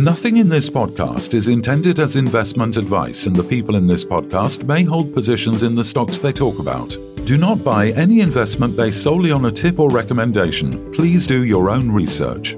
Nothing in this podcast is intended as investment advice, and the people in this podcast may hold positions in the stocks they talk about. Do not buy any investment based solely on a tip or recommendation. Please do your own research.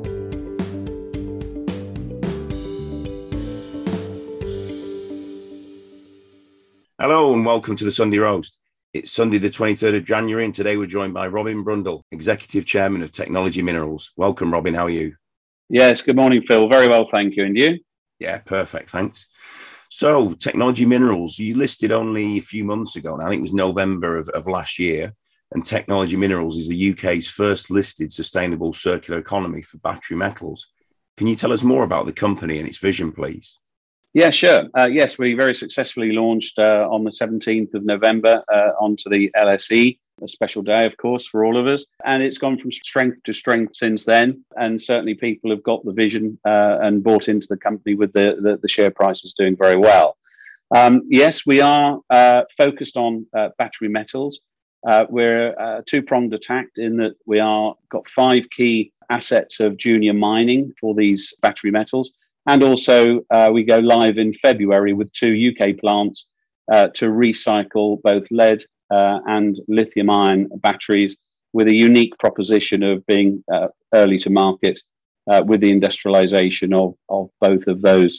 Hello and welcome to the Sunday Roast. It's Sunday the 23rd of January and today we're joined by Robin Brundle, Executive Chairman of Technology Minerals. Welcome, Robin. How are you? Yes, good morning, Phil. Very well, thank you. And you? Yeah, perfect. Thanks. So, Technology Minerals, you listed only a few months ago, and I think it was November of last year, and Technology Minerals is the UK's first listed sustainable circular economy for battery metals. Can you tell us more about the company and its vision, please? Yeah, sure. Yes, we very successfully launched on the 17th of November onto the LSE, a special day, of course, for all of us. And it's gone from strength to strength since then. And certainly people have got the vision and bought into the company with the share prices doing very well. Yes, we are focused on battery metals. We're two-pronged attack in that we are got 5 key assets of junior mining for these battery metals. And also we go live in February with 2 UK plants to recycle both lead and lithium-ion batteries with a unique proposition of being early to market with the industrialization of both of those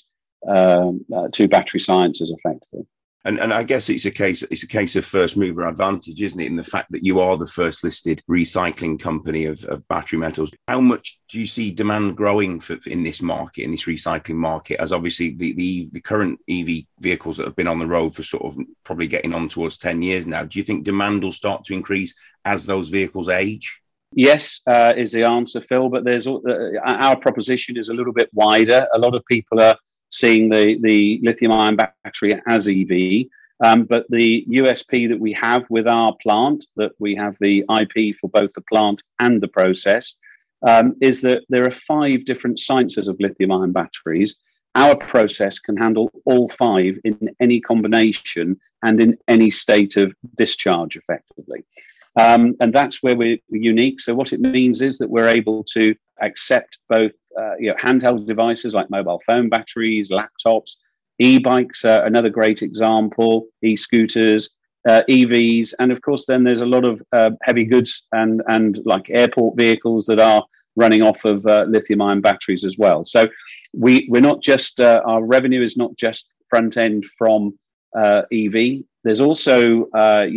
2 battery sciences effectively. And I guess it's a case of first mover advantage, isn't it? In the fact that you are the first listed recycling company of battery metals. How much do you see demand growing in this market, in this recycling market, as obviously the current EV vehicles that have been on the road for sort of probably getting on towards 10 years now? Do you think demand will start to increase as those vehicles age? Yes, is the answer, Phil. But there's our proposition is a little bit wider. A lot of people are seeing the lithium-ion battery as EV. But the USP that we have with our plant, that we have the IP for both the plant and the process, is that there are 5 different sciences of lithium-ion batteries. Our process can handle all 5 in any combination and in any state of discharge, effectively. And that's where we're unique. So what it means is that we're able to accept both handheld devices like mobile phone batteries, laptops, e-bikes, another great example, e-scooters, EVs, and of course then there's a lot of heavy goods and like airport vehicles that are running off of lithium-ion batteries as well. So we're not just our revenue is not just front end from EV. There's also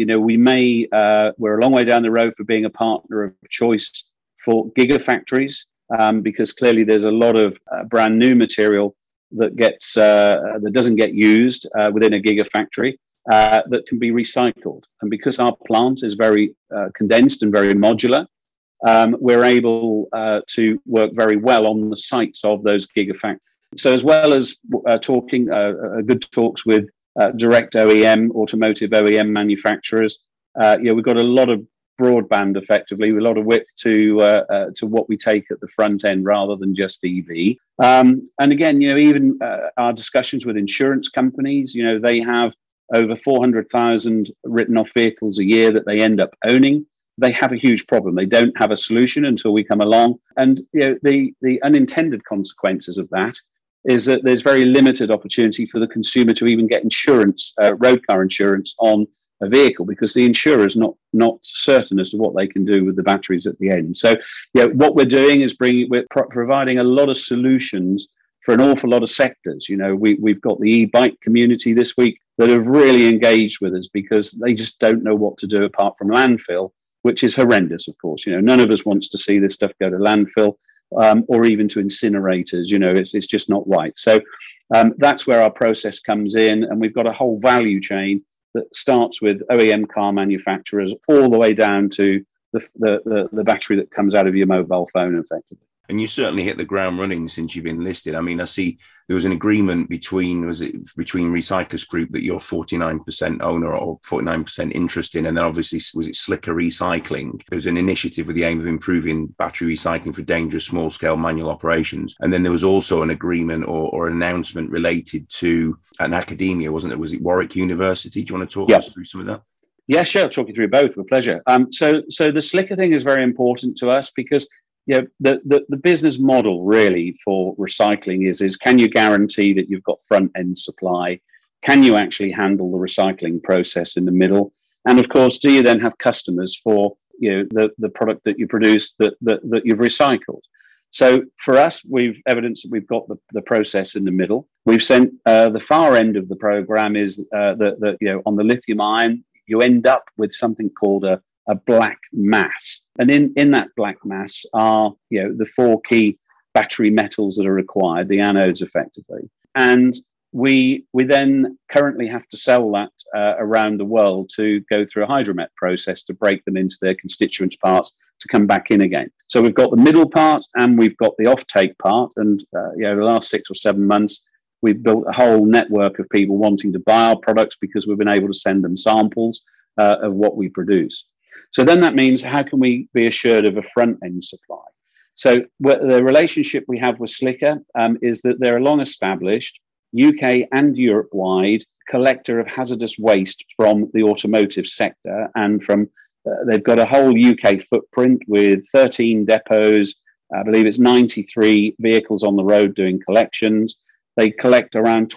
we're a long way down the road for being a partner of choice for gigafactories. Because clearly there's a lot of brand new material that gets that doesn't get used within a gigafactory that can be recycled. And because our plant is very condensed and very modular, we're able to work very well on the sites of those gigafactories. So as well as talking good talks with direct OEM, automotive OEM manufacturers, we've got a lot of broadband effectively, with a lot of width to what we take at the front end rather than just EV. And again, even our discussions with insurance companies, they have over 400,000 written off vehicles a year that they end up owning. They have a huge problem. They don't have a solution until we come along. And the unintended consequences of that is that there's very limited opportunity for the consumer to even get insurance, road car insurance on a vehicle, because the insurer is not certain as to what they can do with the batteries at the end. So, what we're doing is we're providing a lot of solutions for an awful lot of sectors. We've got the e-bike community this week that have really engaged with us because they just don't know what to do apart from landfill, which is horrendous, of course. None of us wants to see this stuff go to landfill or even to incinerators. It's just not right. So that's where our process comes in, and we've got a whole value chain that starts with OEM car manufacturers all the way down to the battery that comes out of your mobile phone, effectively. And you certainly hit the ground running since you've been listed. I mean, I see there was an agreement between Recyclers Group that you're 49% owner or 49% interest in, and then obviously was it Slicker Recycling? There was an initiative with the aim of improving battery recycling for dangerous small-scale manual operations. And then there was also an agreement or an announcement related to an academia, wasn't it? Was it Warwick University? Do you want to talk us through some of that? Yeah, sure. I'll talk you through both with pleasure. So the Slicker thing is very important to us because the business model really for recycling is can you guarantee that you've got front end supply? Can you actually handle the recycling process in the middle? And of course, do you then have customers for the product that you produce that you've recycled? So for us, we've evidenced that we've got the process in the middle. We've sent the far end of the program is that on the lithium ion, you end up with something called a black mass. And in that black mass are the four key battery metals that are required, the anodes effectively. And we then currently have to sell that around the world to go through a hydromet process to break them into their constituent parts to come back in again. So we've got the middle part and we've got the offtake part. And the last 6 or 7 months, we've built a whole network of people wanting to buy our products because we've been able to send them samples of what we produce. So then that means how can we be assured of a front end supply? So the relationship we have with Slicker is that they're a long established UK and Europe-wide collector of hazardous waste from the automotive sector, and from they've got a whole UK footprint with 13 depots. I believe it's 93 vehicles on the road doing collections. They collect around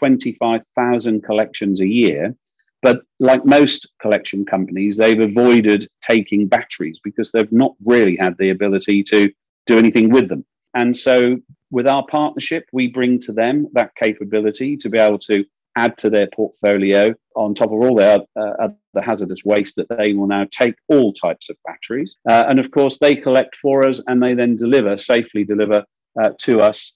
25,000 collections a year. But like most collection companies, they've avoided taking batteries because they've not really had the ability to do anything with them. And so with our partnership, we bring to them that capability to be able to add to their portfolio on top of all their the hazardous waste that they will now take all types of batteries. And of course, they collect for us and they then safely deliver to us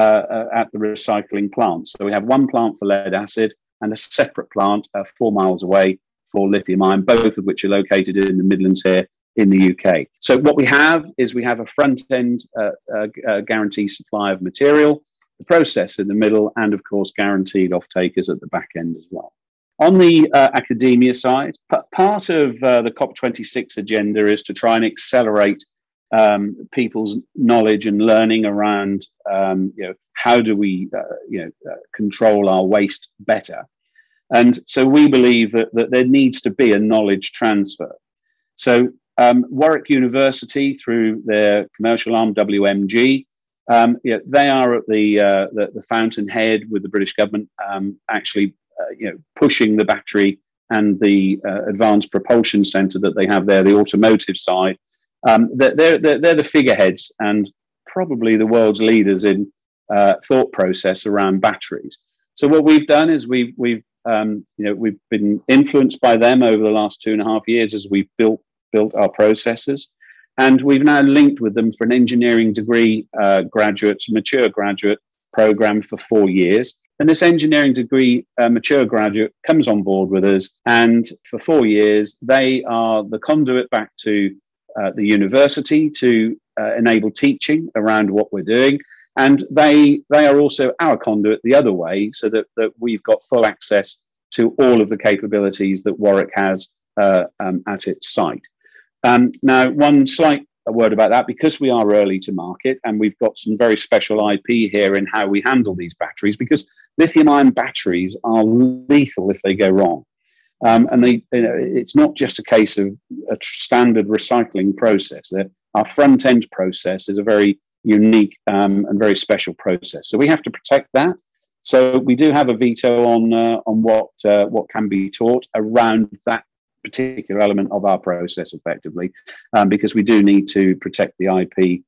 at the recycling plant. So we have one plant for lead acid and a separate plant 4 miles away for lithium ion, both of which are located in the Midlands here in the UK. So what we have is we have a front-end guarantee supply of material, the process in the middle, and of course guaranteed off-takers at the back end as well. On the academia side, part of the COP26 agenda is to try and accelerate people's knowledge and learning around how do we control our waste better. And so we believe that there needs to be a knowledge transfer. So Warwick University, through their commercial arm WMG, they are at the fountainhead with the British government, actually pushing the battery and the advanced propulsion centre that they have there, the automotive side. They're the figureheads and probably the world's leaders in thought process around batteries. So what we've done is we've been influenced by them over the last 2.5 years as we've built our processes, and we've now linked with them for an engineering degree mature graduate program for 4 years. And this engineering degree mature graduate comes on board with us, and for 4 years they are the conduit back to the university to enable teaching around what we're doing. And they are also our conduit the other way, so that we've got full access to all of the capabilities that Warwick has at its site. Now, one slight word about that, because we are early to market and we've got some very special IP here in how we handle these batteries, because lithium-ion batteries are lethal if they go wrong. And it's not just a case of a standard recycling process. Our front-end process is a very unique and very special process. So we have to protect that. So we do have a veto on what can be taught around that particular element of our process effectively, because we do need to protect the IP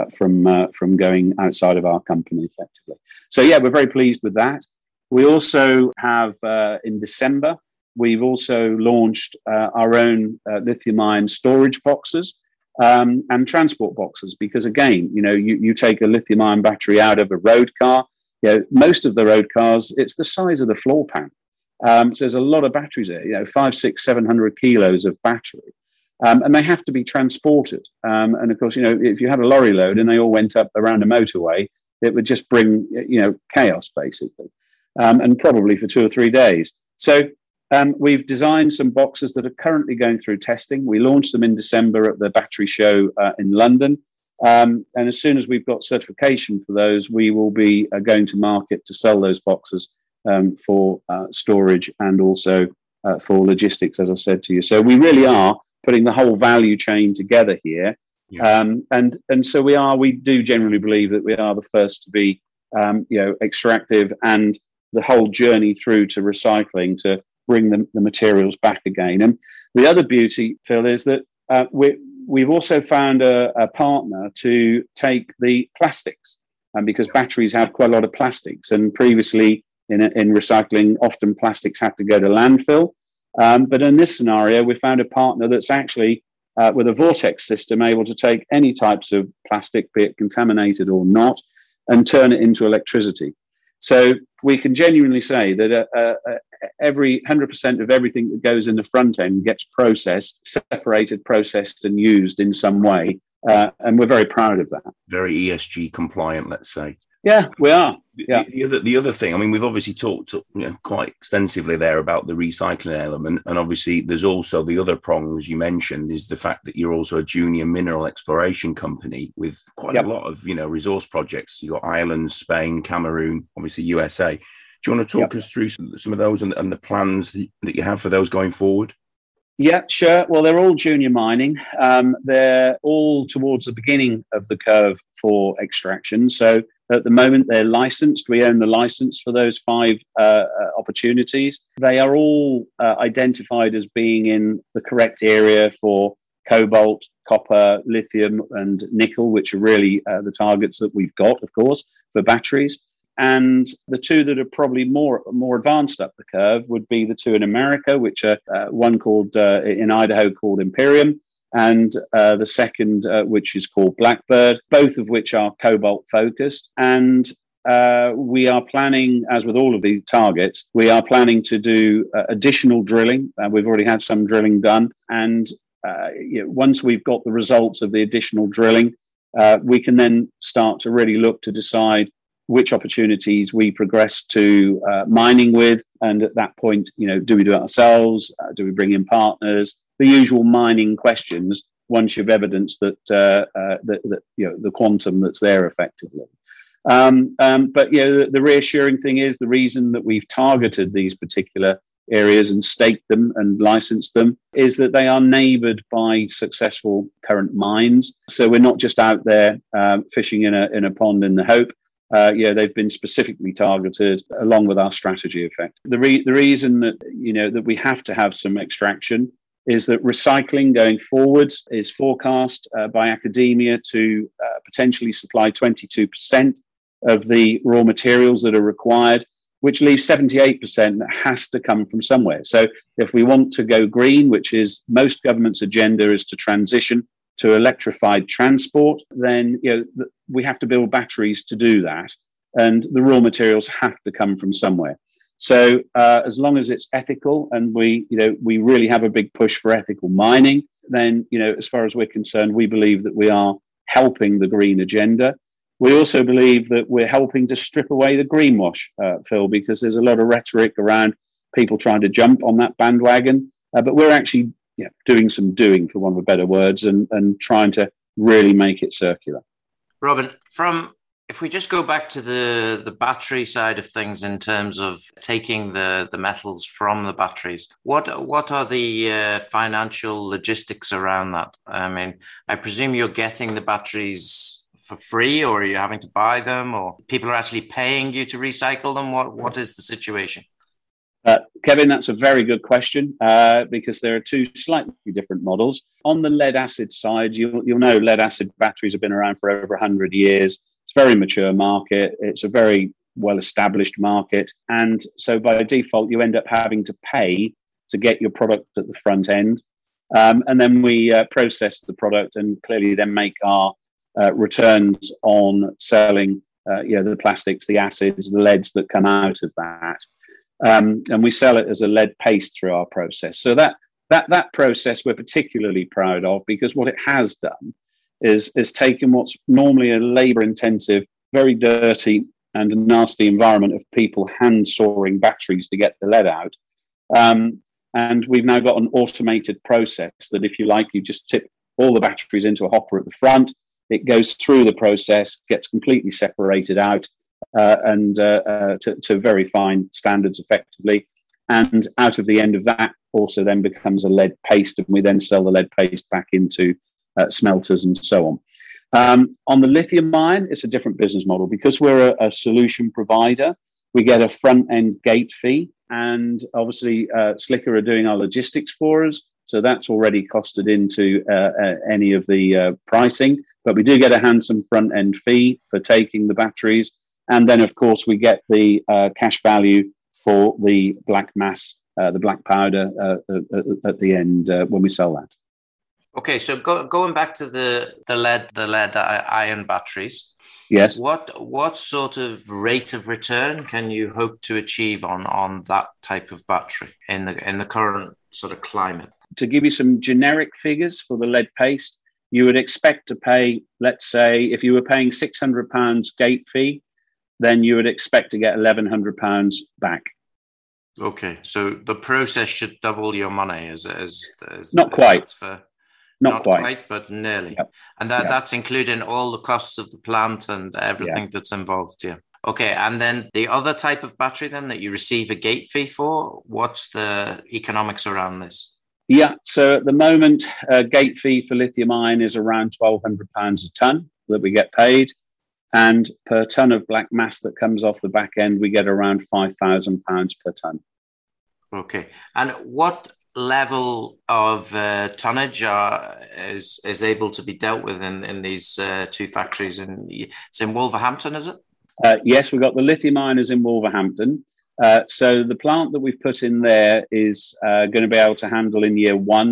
from going outside of our company effectively. So yeah, we're very pleased with that. We also have in December, we've also launched our own lithium-ion storage boxes and transport boxes, because again, you take a lithium-ion battery out of a road car. Most of the road cars, it's the size of the floor pan. So there's a lot of batteries there, 500, 600, 700 kilos of battery, and they have to be transported. And of course, if you had a lorry load and they all went up around a motorway, it would just bring, chaos basically, and probably for 2 or 3 days. So we've designed some boxes that are currently going through testing. We launched them in December at the battery show in London. And as soon as we've got certification for those, we will be going to market to sell those boxes for storage and also for logistics, as I said to you. So we really are putting the whole value chain together here And so we do generally believe that we are the first to be, extractive, and the whole journey through to recycling to bring the materials back again. And the other beauty, Phil, is that we've also found a partner to take the plastics, and because batteries have quite a lot of plastics, and previously in recycling, often plastics had to go to landfill. But in this scenario, we found a partner that's actually with a vortex system able to take any types of plastic, be it contaminated or not, and turn it into electricity. So we can genuinely say that every 100% of everything that goes in the front end gets processed, separated, processed, and used in some way. And we're very proud of that. Very ESG compliant, let's say. Yeah, we are. Yeah. The other thing, I mean, we've obviously talked quite extensively there about the recycling element. And obviously there's also the other prong, as you mentioned, is the fact that you're also a junior mineral exploration company with quite a lot of, resource projects. You've got Ireland, Spain, Cameroon, obviously USA. Do you want to talk us through some of those and the plans that you have for those going forward? Yeah, sure. Well, they're all junior mining. They're all towards the beginning of the curve for extraction. So at the moment, they're licensed. We own the license for those 5 opportunities. They are all identified as being in the correct area for cobalt, copper, lithium, and nickel, which are really the targets that we've got, of course, for batteries. And the 2 that are probably more advanced up the curve would be the 2 in America, which are one called in Idaho called Imperium, and the second, which is called Blackbird, both of which are cobalt focused. And we are planning, as with all of the targets, we are planning to do additional drilling. We've already had some drilling done. And once we've got the results of the additional drilling, we can then start to really look to decide which opportunities we progress to mining with. And at that point, do we do it ourselves? Do we bring in partners? The usual mining questions once you've evidenced that the quantum that's there effectively. But the reassuring thing is the reason that we've targeted these particular areas and staked them and licensed them is that they are neighboured by successful current mines. So we're not just out there fishing in a pond in the hope. They've been specifically targeted along with our strategy effect. The reason that that we have to have some extraction is that recycling going forward is forecast by academia to potentially supply 22% of the raw materials that are required, which leaves 78% that has to come from somewhere. So if we want to go green, which is most governments' agenda is to transition to electrified transport, then we have to build batteries to do that, and the raw materials have to come from somewhere. So as long as it's ethical, and we really have a big push for ethical mining, then as far as we're concerned, we believe that we are helping the green agenda. We also believe that we're helping to strip away the greenwash, Phil, because there's a lot of rhetoric around people trying to jump on that bandwagon, but we're actually doing some doing, for want of better words, and trying to really make it circular. Robin, if we just go back to the battery side of things in terms of taking the metals from the batteries, what are the financial logistics around that? I mean, I presume you're getting the batteries for free, or are you having to buy them, or people are actually paying you to recycle them? What is the situation? Kevin, that's a very good question because there are 2 slightly different models. On the lead acid side, you'll know lead acid batteries have been around for over 100 years. It's a very mature market. It's a very well-established market. And so by default, you end up having to pay to get your product at the front end. And then we process the product and clearly then make our returns on selling the plastics, the acids, the leads that come out of that. And we sell it as a lead paste through our process. So that process we're particularly proud of, because what it has done is taken what's normally a labor-intensive, very dirty and nasty environment of people hand sawing batteries to get the lead out. And we've now got an automated process that, if you like, you just tip all the batteries into a hopper at the front. It goes through the process, gets completely separated out, and to very fine standards effectively. And out of the end of that also then becomes a lead paste, and we then sell the lead paste back into smelters and so on. On the lithium ion, it's a different business model because we're a solution provider. We get a front-end gate fee, and obviously Slicker are doing our logistics for us, so that's already costed into any of the pricing. But we do get a handsome front-end fee for taking the batteries, and then of course we get the cash value for the black mass, the black powder at the end when we sell that. Okay, so going back to the lead ion batteries. Yes. What sort of rate of return can you hope to achieve on that type of battery in the current sort of climate? To give you some generic figures for the lead paste, you would expect to pay, let's say, if you were paying £600 gate fee, then you would expect to get £1,100 back. Okay, so the process should double your money, as not quite. Not quite, but nearly. Yep. And that's including all the costs of the plant and everything that's involved here. Okay, and then the other type of battery then that you receive a gate fee for, what's the economics around this? Yeah, so at the moment, gate fee for lithium ion is around £1,200 a tonne that we get paid. And per tonne of black mass that comes off the back end, we get around £5,000 per tonne. Okay. And what level of tonnage is able to be dealt with in these two factories? It's in Wolverhampton, is it? Yes, we've got the lithium ioners in Wolverhampton. So the plant that we've put in there is going to be able to handle in year one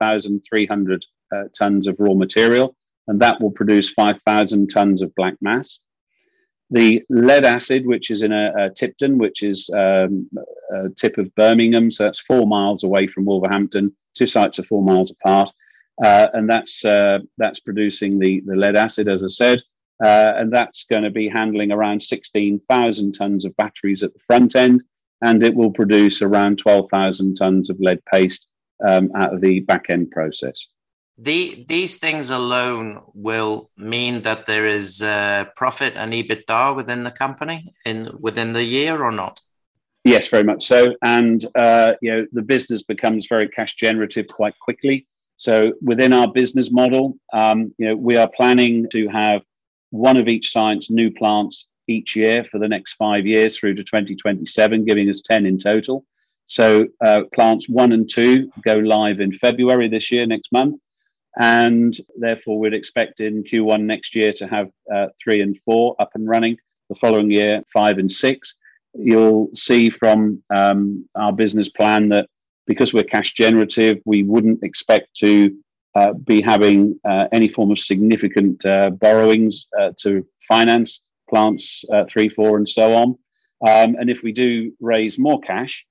8,300 tonnes of raw material, and that will produce 5,000 tonnes of black mass. The lead acid, which is in a Tipton, which is a tip of Birmingham, so that's 4 miles away from Wolverhampton. Two sites are 4 miles apart, and that's producing the lead acid, as I said, and that's going to be handling around 16,000 tonnes of batteries at the front end, and it will produce around 12,000 tonnes of lead paste out of the back end process. These things alone will mean that there is profit and EBITDA within the company within the year, or not? Yes, very much so. And the business becomes very cash generative quite quickly. So within our business model, we are planning to have one of each science new plants each year for the next 5 years through to 2027, giving us 10 in total. So plants 1 and 2 go live in February this year, next month. And therefore, we'd expect in Q1 next year to have 3 and 4 up and running. The following year, 5 and 6. You'll see from our business plan that because we're cash generative, we wouldn't expect to be having any form of significant borrowings to finance plants 3, 4, and so on. And if we do raise more cash,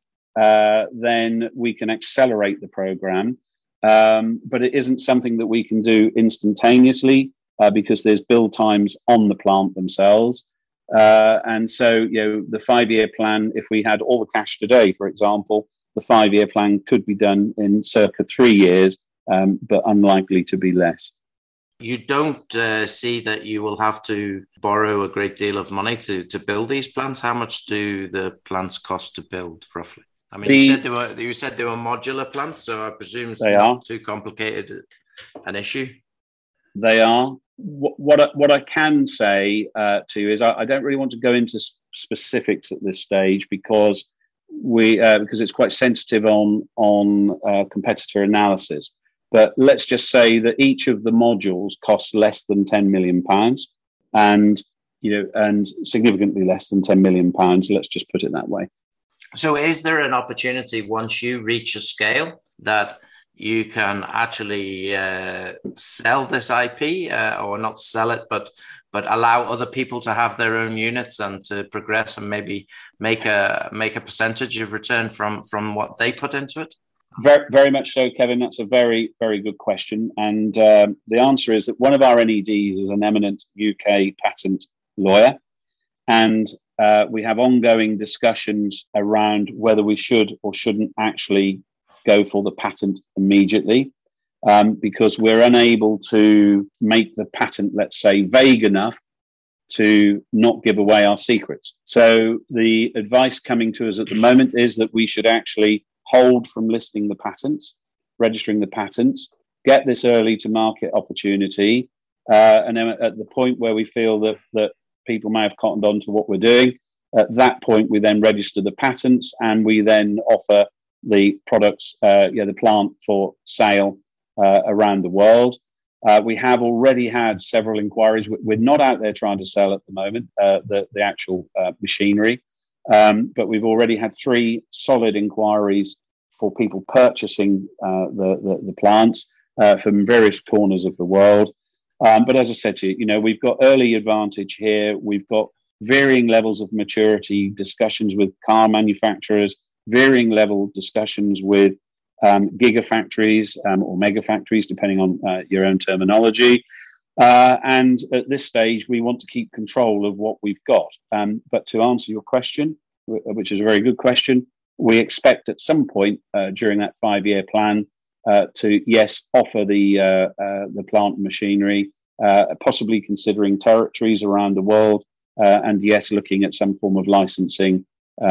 then we can accelerate the program. But it isn't something that we can do instantaneously because there's build times on the plant themselves. And so, the 5-year plan, if we had all the cash today, for example, the 5-year plan could be done in circa 3 years, but unlikely to be less. You don't see that you will have to borrow a great deal of money to build these plants? How much do the plants cost to build, roughly? I mean, you said they were modular plants, so I presume it's not too complicated an issue. They are. What I can say to you is I don't really want to go into specifics at this stage because it's quite sensitive on competitor analysis. But let's just say that each of the modules costs less than £10 million, and significantly less than £10 million. Let's just put it that way. So is there an opportunity once you reach a scale that you can actually sell this IP or not sell it, but allow other people to have their own units and to progress and maybe make a percentage of return from what they put into it? Very, very much so, Kevin. That's a very, very good question. And the answer is that one of our NEDs is an eminent UK patent lawyer. And we have ongoing discussions around whether we should or shouldn't actually go for the patent immediately, because we're unable to make the patent, let's say, vague enough to not give away our secrets. So the advice coming to us at the moment is that we should actually hold from listing the patents, registering the patents, get this early to market opportunity, and then at the point where we feel that people may have cottoned on to what we're doing, at that point we then register the patents and we then offer the products, the plant for sale around the world. We have already had several inquiries. We're not out there trying to sell at the moment the actual machinery, but we've already had 3 solid inquiries for people purchasing the plants from various corners of the world. But as I said to you, we've got early advantage here. We've got varying levels of maturity, discussions with car manufacturers, varying level discussions with gigafactories or mega factories, depending on your own terminology. And at this stage, we want to keep control of what we've got. But to answer your question, which is a very good question, we expect at some point during that 5-year plan to, yes, offer the plant machinery, possibly considering territories around the world, and yes, looking at some form of licensing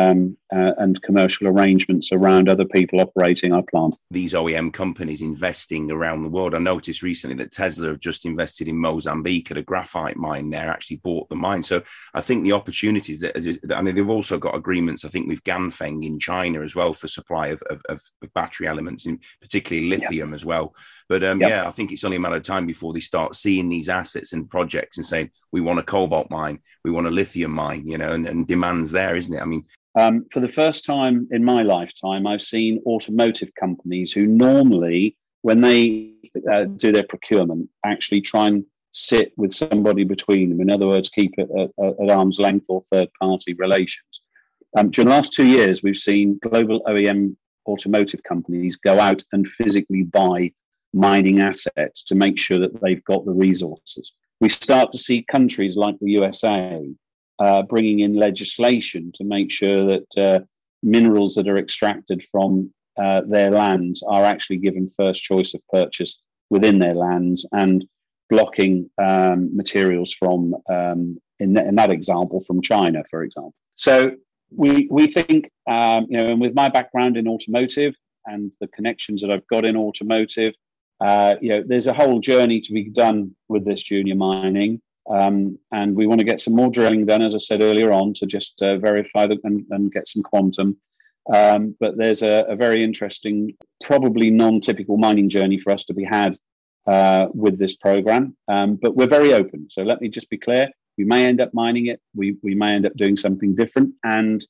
and commercial arrangements around other people operating our plant. These OEM companies investing around the world. I noticed recently that Tesla have just invested in Mozambique at a graphite mine there, actually bought the mine. So I think the opportunities they've also got agreements, I think, with Ganfeng in China as well for supply of battery elements, in particularly lithium as well. But I think it's only a matter of time before they start seeing these assets and projects and saying, we want a cobalt mine, we want a lithium mine, and demand's there, isn't it? I mean, for the first time in my lifetime, I've seen automotive companies who normally, when they do their procurement, actually try and sit with somebody between them. In other words, keep it at arm's length or third-party relations. During the last 2 years, we've seen global OEM automotive companies go out and physically buy mining assets to make sure that they've got the resources. We start to see countries like the USA bringing in legislation to make sure that minerals that are extracted from their lands are actually given first choice of purchase within their lands, and blocking materials from, in that example, from China, for example. So we think, and with my background in automotive and the connections that I've got in automotive, there's a whole journey to be done with this junior mining. And we want to get some more drilling done, as I said earlier on, to just verify that and get some quantum. But there's a very interesting, probably non-typical mining journey for us to be had with this program. But we're very open. So let me just be clear. We may end up mining it. We may end up doing something different. And,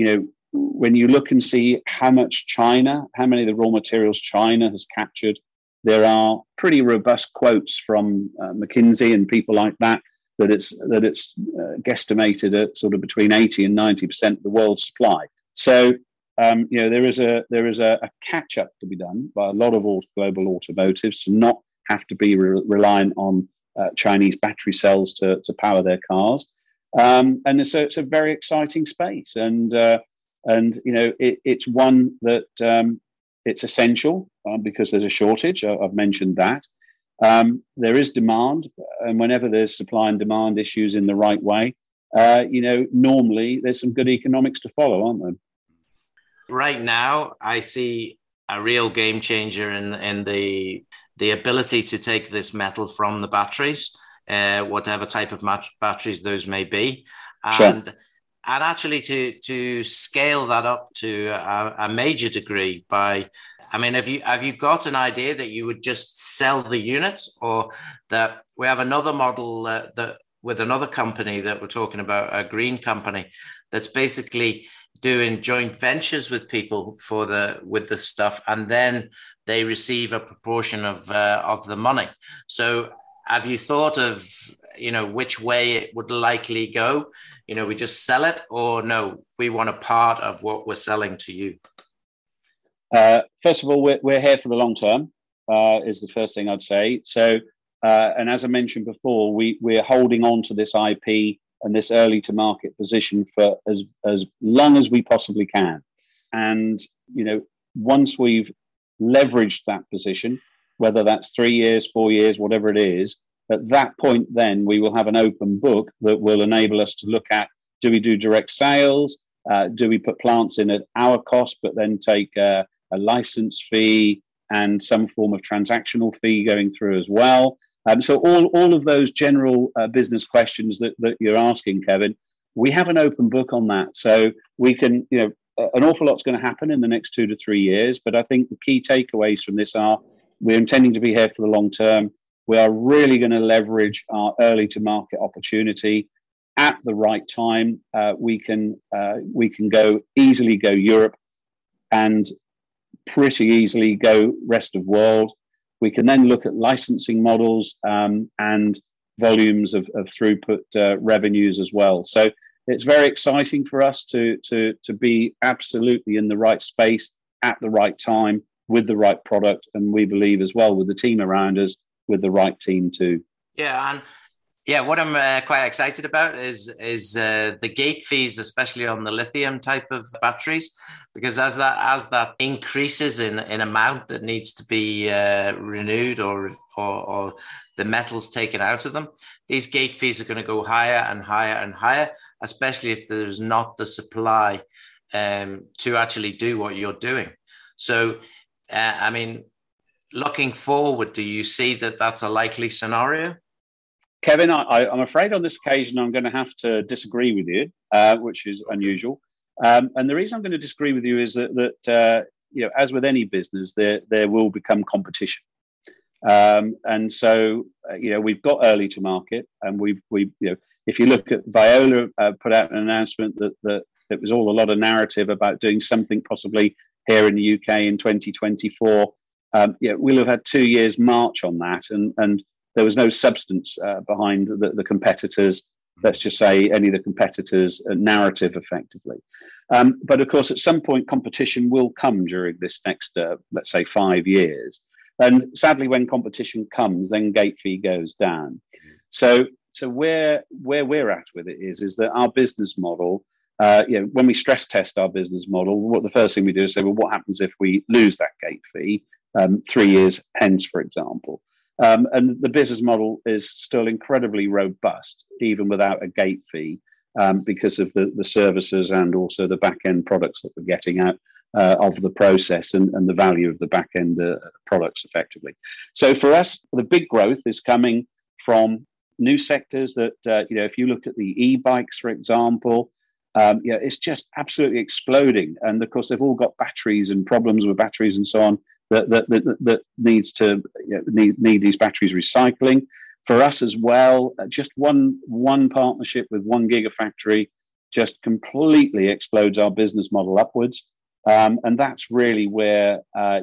when you look and see how many of the raw materials China has captured, there are pretty robust quotes from McKinsey and people like that it's guesstimated at sort of between 80 and 90% of the world's supply. So there is a catch up to be done by a lot of global automotives to not have to be reliant on Chinese battery cells to power their cars. And so it's a very exciting space, and it's one that it's essential because there's a shortage. I've mentioned that. There is demand, and whenever there's supply and demand issues in the right way, normally there's some good economics to follow, aren't there? Right now, I see a real game changer in the ability to take this metal from the batteries, whatever type of batteries those may be, and actually to scale that up to a major degree by. I mean, have you got an idea that you would just sell the units, or that we have another model that with another company that we're talking about, a green company, that's basically doing joint ventures with people with the stuff, and then they receive a proportion of the money. So have you thought of which way it would likely go? We just sell it, or no, we want a part of what we're selling to you? First of all, we're here for the long term, is the first thing I'd say. So, and as I mentioned before, we're holding on to this IP and this early to market position for as long as we possibly can. And, once we've leveraged that position, whether that's 3 years, 4 years, whatever it is, at that point, then we will have an open book that will enable us to look at, do we do direct sales? Do we put plants in at our cost, but then take a license fee and some form of transactional fee going through as well. So all of those general business questions that you're asking, Kevin, we have an open book on that. So we can, an awful lot's going to happen in the next 2 to 3 years. But I think the key takeaways from this are we're intending to be here for the long term. We are really going to leverage our early to market opportunity at the right time. We can easily go Europe and pretty easily go rest of world. We can then look at licensing models and volumes of throughput revenues as well. So it's very exciting for us to be absolutely in the right space at the right time with the right product, and we believe as well with the team around us with the right team too. What I'm quite excited about is the gate fees, especially on the lithium type of batteries, because as that increases in amount that needs to be renewed or the metals taken out of them, these gate fees are going to go higher and higher and higher, especially if there's not the supply to actually do what you're doing. So, looking forward, do you see that that's a likely scenario? Kevin, I'm afraid on this occasion I'm going to have to disagree with you, which is unusual. And the reason I'm going to disagree with you is that as with any business, there will become competition. And so we've got early to market, and we if you look at Viola put out an announcement that it was all a lot of narrative about doing something possibly here in the UK in 2024. We'll have had 2 years march on that, and there was no substance behind the competitors, let's just say any of the competitors' narrative effectively. But of course, at some point, competition will come during this next, let's say, 5 years. And sadly, when competition comes, then gate fee goes down. So where we're at with it is that our business model, when we stress test our business model, the first thing we do is say, well, what happens if we lose that gate fee 3 years hence, for example? And the business model is still incredibly robust, even without a gate fee, because of the services and also the back-end products that we're getting out of the process and the value of the back-end products effectively. So for us, the big growth is coming from new sectors that, if you look at the e-bikes, for example, it's just absolutely exploding. And of course, they've all got batteries and problems with batteries and so on. That needs to need these batteries recycling. For us as well, just one partnership with one gigafactory just completely explodes our business model upwards, and that's really where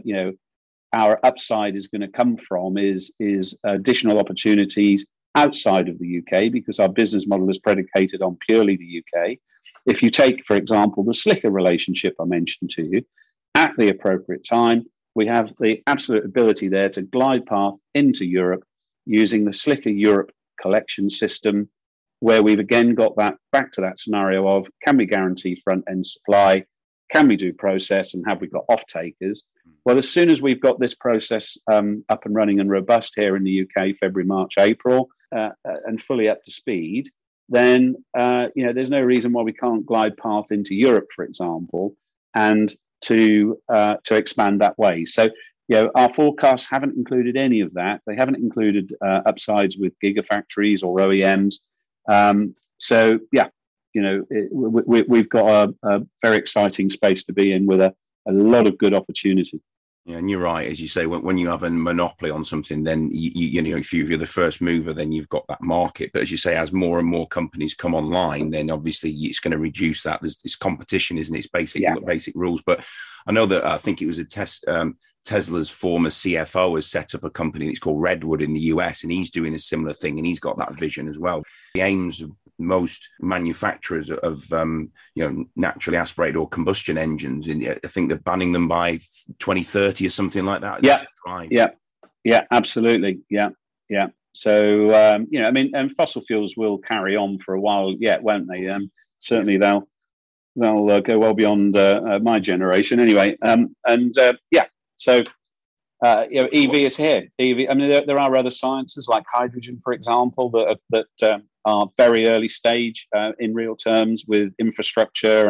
our upside is going to come from is additional opportunities outside of the UK, because our business model is predicated on purely the UK. If you take, for example, the Slicker relationship I mentioned to you, at the appropriate time, we have the absolute ability there to glide path into Europe using the Slicker Europe collection system, where we've again got that back to that scenario of, can we guarantee front-end supply? Can we do process? And have we got off-takers? Well, as soon as we've got this process up and running and robust here in the UK, February, March, April, and fully up to speed, then there's no reason why we can't glide path into Europe, for example, and to expand that way. So, our forecasts haven't included any of that. They haven't included upsides with gigafactories or OEMs. We've got a very exciting space to be in with a lot of good opportunity. Yeah, and you're right, as you say, when you have a monopoly on something, then if you're the first mover, then you've got that market. But as you say, as more and more companies come online, then obviously it's going to reduce that. There's this competition, isn't it? It's basic rules. But I know that I think it was Tesla's former CFO has set up a company that's called Redwood in the US, and he's doing a similar thing, and he's got that vision as well. The aims of most manufacturers of naturally aspirated or combustion engines, and I think they're banning them by 2030 or something like that. Yeah, absolutely. Yeah. So and fossil fuels will carry on for a while yet, won't they? Certainly they'll go well beyond my generation anyway. So EV is here. EV. I mean, there are other sciences like hydrogen, for example, that are very early stage in real terms with infrastructure and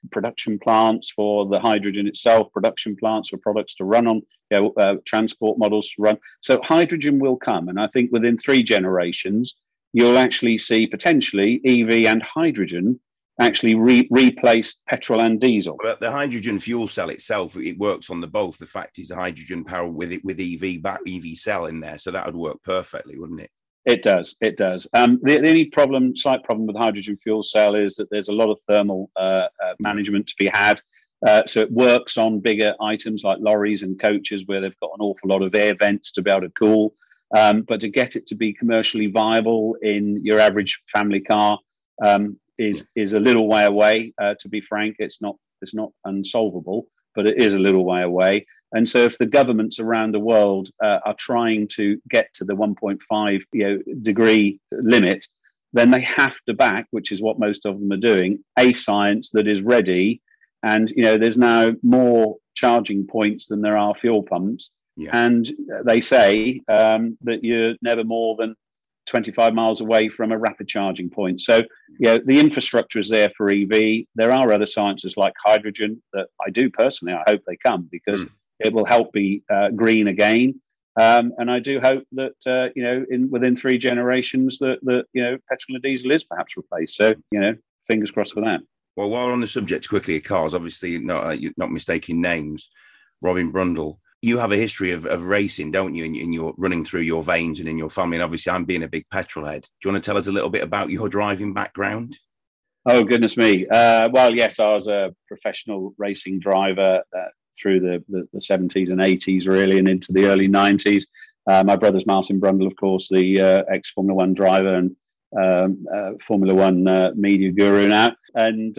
production plants for the hydrogen itself, production plants for products to run on, transport models to run. So hydrogen will come. And I think within 3 generations, you'll actually see potentially EV and hydrogen actually replace petrol and diesel. But the hydrogen fuel cell itself, it works on the both. The fact is the hydrogen power with EV cell in there. So that would work perfectly, wouldn't it? It does. The only slight problem with hydrogen fuel cell is that there's a lot of thermal management to be had. So it works on bigger items like lorries and coaches where they've got an awful lot of air vents to be able to cool. But to get it to be commercially viable in your average family car is a little way away. To be frank, it's not unsolvable, but it is a little way away. And so if the governments around the world are trying to get to the 1.5 degree limit, then they have to back, which is what most of them are doing, a science that is ready. And, there's now more charging points than there are fuel pumps. Yeah. And they say that you're never more than 25 miles away from a rapid charging point. So, the infrastructure is there for EV. There are other sciences like hydrogen that I do personally, I hope they come because it will help be green again. And I do hope that, within 3 generations that petrol and diesel is perhaps replaced. So, fingers crossed for that. Well, while we're on the subject quickly of cars, obviously not mistaking names, Robin Brundle, you have a history of racing, don't you? And you're running through your veins and in your family. And obviously, I'm being a big petrol head. Do you want to tell us a little bit about your driving background? Oh, goodness me. Well, yes, I was a professional racing driver through the 70s and 80s, really, and into the early 90s. My brother's Martin Brundle, of course, the ex-Formula One driver and Formula One media guru now. And,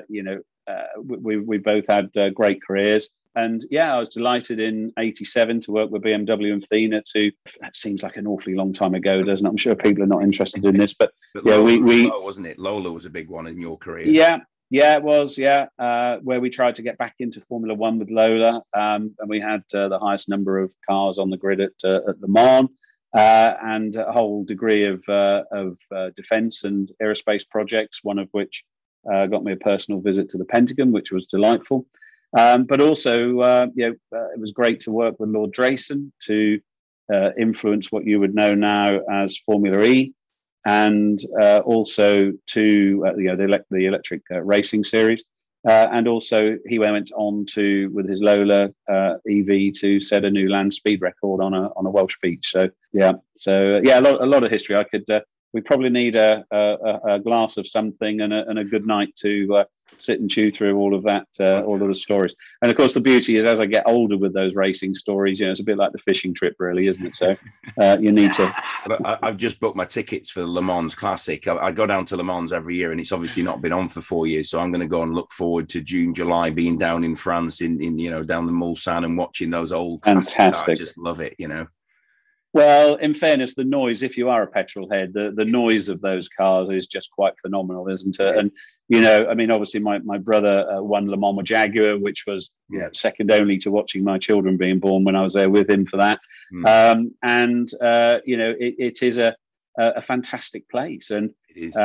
we both had great careers. And I was delighted in 87 to work with BMW and FINA that seems like an awfully long time ago, doesn't it? I'm sure people are not interested in this, but Lola, wasn't it? Lola was a big one in your career. Yeah, it was. Where we tried to get back into Formula One with Lola. And we had the highest number of cars on the grid at Le Mans. And a whole degree of defense and aerospace projects, one of which got me a personal visit to the Pentagon, which was delightful. But also, it was great to work with Lord Drayson to influence what you would know now as Formula E, and also to the electric racing series. And also, he went on to, with his Lola EV, to set a new land speed record on a Welsh beach. So a lot of history. We probably need a glass of something and a good night to sit and chew through all of that, all of the stories. And of course, the beauty is, as I get older with those racing stories, it's a bit like the fishing trip, really, isn't it? So you need to. I've just booked my tickets for the Le Mans Classic. I go down to Le Mans every year, and it's obviously not been on for 4 years. So I'm going to go and look forward to June, July, being down in France, in down the Mulsanne and watching those old. Fantastic! I just love it, Well, in fairness, the noise, if you are a petrol head, the noise of those cars is just quite phenomenal, isn't it? And, obviously my brother won Le Mans Jaguar, which was second only to watching my children being born when I was there with him for that. It is a fantastic place. And, it is.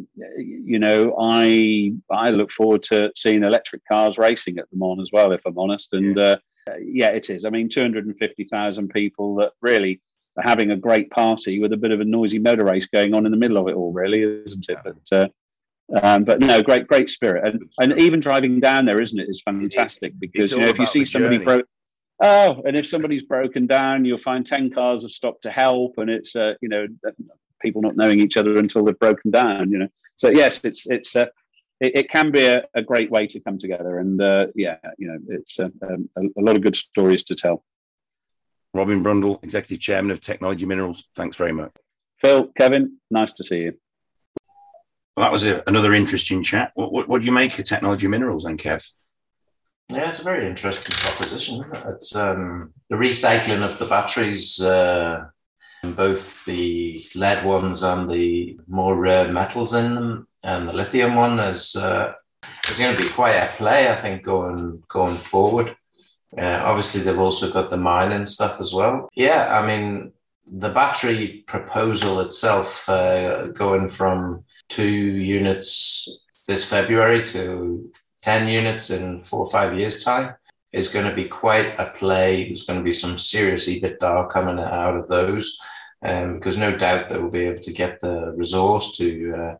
I look forward to seeing electric cars racing at Le Mans as well, if I'm honest. And, it is. 250,000 people that really are having a great party with a bit of a noisy motor race going on in the middle of it all, really, isn't it? But no, great spirit, and even driving down there, isn't it, is fantastic because if you see somebody and if somebody's broken down, you'll find 10 cars have stopped to help, and it's people not knowing each other until they've broken down. So yes, it can be a great way to come together, and it's a lot of good stories to tell. Robin Brundle, Executive Chairman of Technology Minerals, thanks very much. Phil, Kevin, nice to see you. Well, that was another interesting chat. What do you make of Technology Minerals then, Kev? Yeah, it's a very interesting proposition, isn't it? It's the recycling of the batteries, both the lead ones and the more rare metals in them, and the lithium one is going to be quite a play, I think, going forward. Obviously, they've also got the mining stuff as well. Yeah, the battery proposal itself, going from 2 units this February to 10 units in 4 or 5 years' time is going to be quite a play. There's going to be some serious EBITDA coming out of those, because no doubt they will be able to get the resource to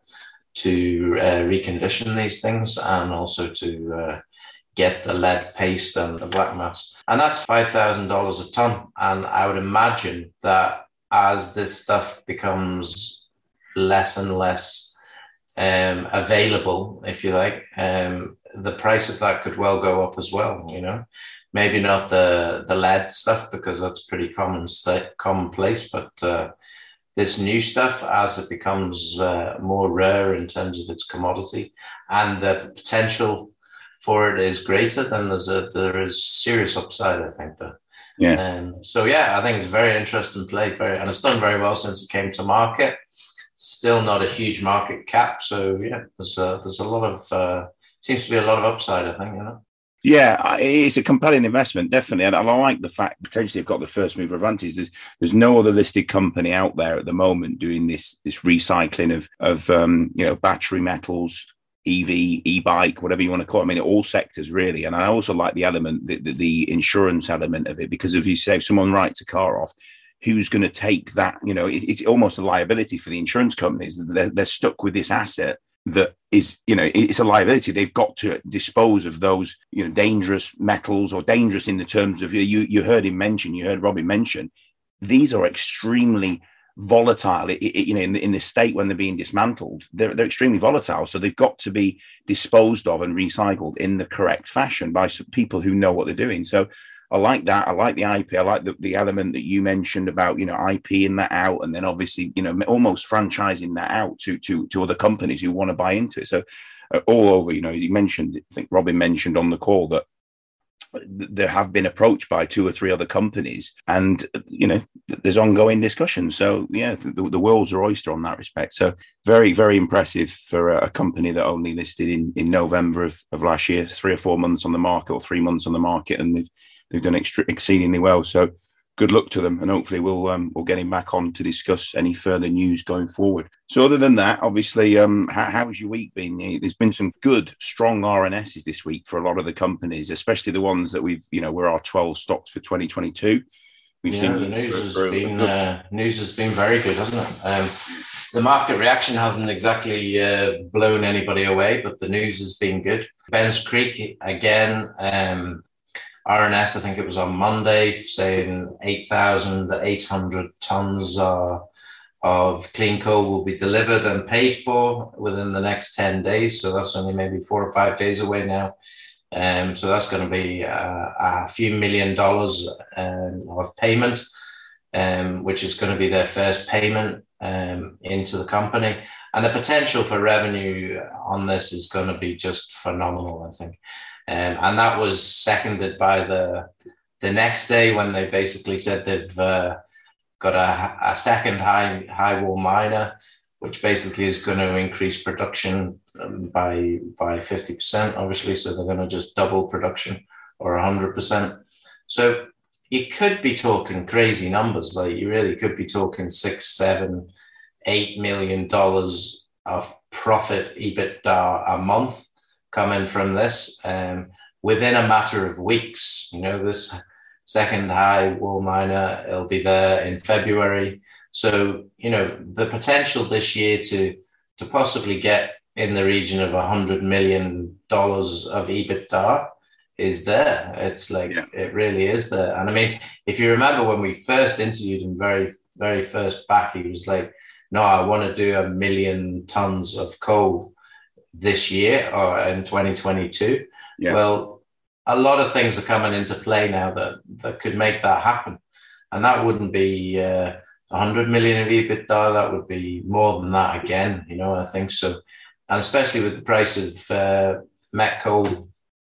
recondition these things, and also to get the lead paste and the black mass. And that's $5,000 a ton. And I would imagine that as this stuff becomes less and less available, if you like, the price of that could well go up as well, you know. Maybe not the lead stuff, because that's pretty commonplace, but this new stuff, as it becomes more rare in terms of its commodity, and the potential for it is greater, then there is serious upside, I think, there. Yeah. So yeah, I think it's a very interesting play, and it's done very well since it came to market. Still not a huge market cap, so yeah, there's a lot of seems to be a lot of upside, I think, you know. Yeah, it's a compelling investment, definitely. And I like the fact potentially they've got the first mover advantage. There's no other listed company out there at the moment doing this recycling of battery metals, EV, e-bike, whatever you want to call it. I mean, all sectors really. And I also like the element, the insurance element of it, because if you say if someone writes a car off, who's going to take that? You know, it's almost a liability for the insurance companies. They're stuck with this asset that is, you know, it's a liability. They've got to dispose of those, you know, dangerous metals, or dangerous in the terms of, you heard Robin mention, these are extremely volatile, you know, in the state when they're being dismantled, they're extremely volatile. So they've got to be disposed of and recycled in the correct fashion by people who know what they're doing. So I like that. I like the IP. I like the element that you mentioned about, you know, IPing that out, and then obviously, you know, almost franchising that out to other companies who want to buy into it. So all over, you know, you mentioned, I think Robin mentioned on the call that there have been approached by 2 or 3 other companies, and, you know, there's ongoing discussions. So yeah, the world's our oyster on that respect. So very, very impressive for a company that only listed in November of last year, 3 or 4 months on the market, or 3 months on the market, and they've done exceedingly well. So good luck to them, and hopefully we'll get him back on to discuss any further news going forward. So other than that, obviously, how has your week been? There's been some good, strong RNSs this week for a lot of the companies, especially the ones that we're our 12 stocks for 2022. We've seen the news has been very good, hasn't it? The market reaction hasn't exactly blown anybody away, but the news has been good. Ben's Creek again. RNS, I think it was on Monday, saying 8,800 tons of clean coal will be delivered and paid for within the next 10 days. So that's only maybe 4 or 5 days away now. So that's going to be a few $1 million of payment, which is going to be their first payment into the company. And the potential for revenue on this is going to be just phenomenal, I think. And that was seconded by the next day, when they basically said they've got a second high wall miner, which basically is going to increase production by 50%, obviously. So they're going to just double production, or 100%. So you could be talking crazy numbers. Like, you really could be talking $6, $7, $8 million of profit EBITDA a month coming from this within a matter of weeks. You know, this second high wall miner, it'll be there in February. So, you know, the potential this year to possibly get in the region of $100 million of EBITDA is there. It's like, It really is there. And I mean, if you remember when we first interviewed him, very, very first back, he was like, no, I want to do 1 million tons of coal this year, or in 2022. Yeah. Well, a lot of things are coming into play now that could make that happen. And that wouldn't be 100 million of EBITDA. That would be more than that again, you know, I think so. And especially with the price of met coal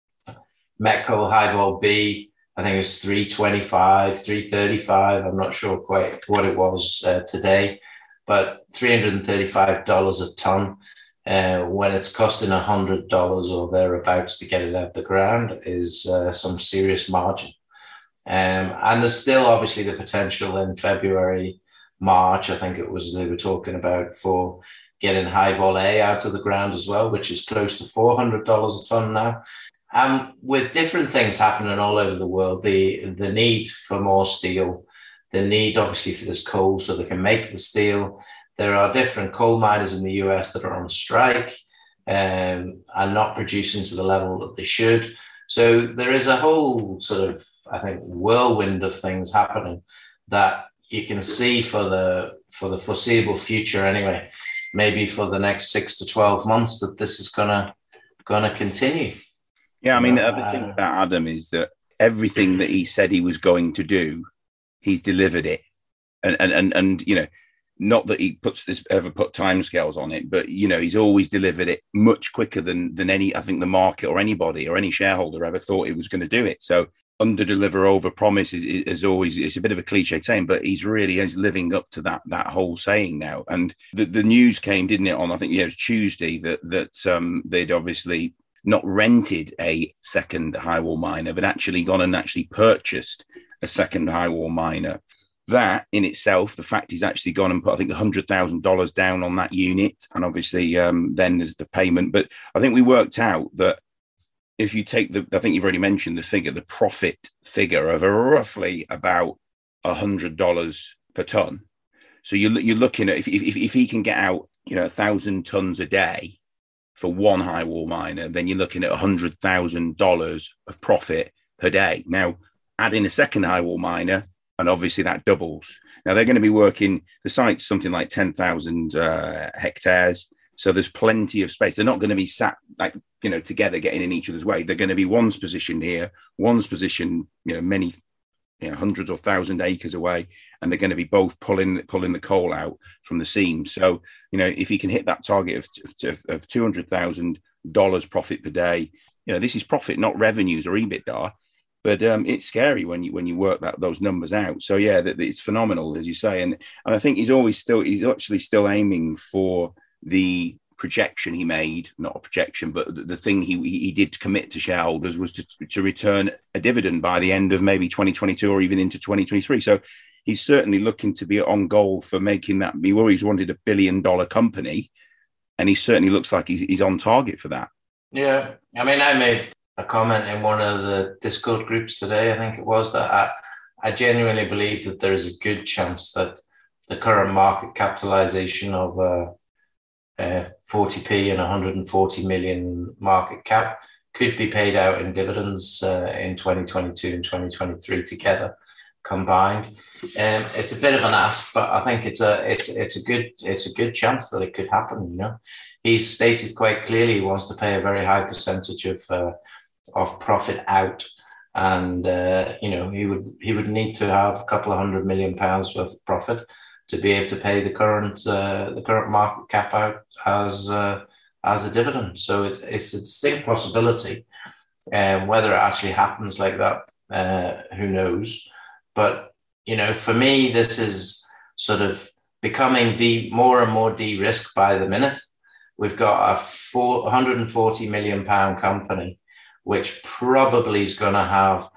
high vol B, I think it's 325, 335. I'm not sure quite what it was today, but $335 a ton. When it's costing $100 or thereabouts to get it out the ground is some serious margin. And there's still obviously the potential in February, March, I think it was, they were talking about, for getting High Vol A out of the ground as well, which is close to $400 a ton now. With different things happening all over the world, the need for more steel, the need obviously for this coal so they can make the steel. There are different coal miners in the US that are on strike and not producing to the level that they should. So there is a whole sort of, I think, whirlwind of things happening that you can see for the foreseeable future anyway, maybe for the next 6 to 12 months, that this is gonna continue. Yeah, I mean, the other thing about Adam is that everything that he said he was going to do, he's delivered it. And you know, not that he ever put timescales on it, but, you know, he's always delivered it much quicker than any, I think, the market or anybody or any shareholder ever thought he was going to do it. So under deliver, over promise is always, it's a bit of a cliche saying, but he's living up to that whole saying now. And the news came, didn't it, on, I think, it was Tuesday, that they'd obviously not rented a second high wall miner, but actually gone and actually purchased a second high wall miner. That in itself, the fact he's actually gone and put, I think, $100,000 down on that unit. And obviously then there's the payment. But I think we worked out that if you take I think you've already mentioned the profit figure of roughly about $100 per ton. So you're looking at, if he can get out, you know, 1,000 tons a day for one high wall miner, then you're looking at $100,000 of profit per day. Now, add in a second high wall miner, and obviously that doubles. Now they're going to be working, the site's something like 10,000 hectares. So there's plenty of space. They're not going to be sat like, you know, together getting in each other's way. They're going to be one's positioned here, one's positioned, you know, many, you know, hundreds or 1,000 acres away. And they're going to be both pulling the coal out from the seam. So, you know, if he can hit that target of $200,000 profit per day, you know, this is profit, not revenues or EBITDA. But it's scary when you work those numbers out. So yeah, it's phenomenal, as you say, and I think he's actually still aiming for the projection he made, not a projection, but the thing he did commit to shareholders was to return a dividend by the end of maybe 2022 or even into 2023. So he's certainly looking to be on goal for making that. He always wanted $1 billion company, and he certainly looks like he's on target for that. Yeah, I mean, I made a comment in one of the Discord groups today, I think it was, that I genuinely believe that there is a good chance that the current market capitalization of 40p and 140 million market cap could be paid out in dividends in 2022 and 2023 together combined. It's a bit of an ask, but I think it's a good chance that it could happen. You know, he's stated quite clearly he wants to pay a very high percentage of profit out, and you know, he would need to have a couple of £100 million worth of profit to be able to pay the current market cap out as a dividend. So it's a distinct possibility. Whether it actually happens like that, who knows? But you know, for me, this is sort of becoming more and more de-risked by the minute. We've got a £140 million company, which probably is going to have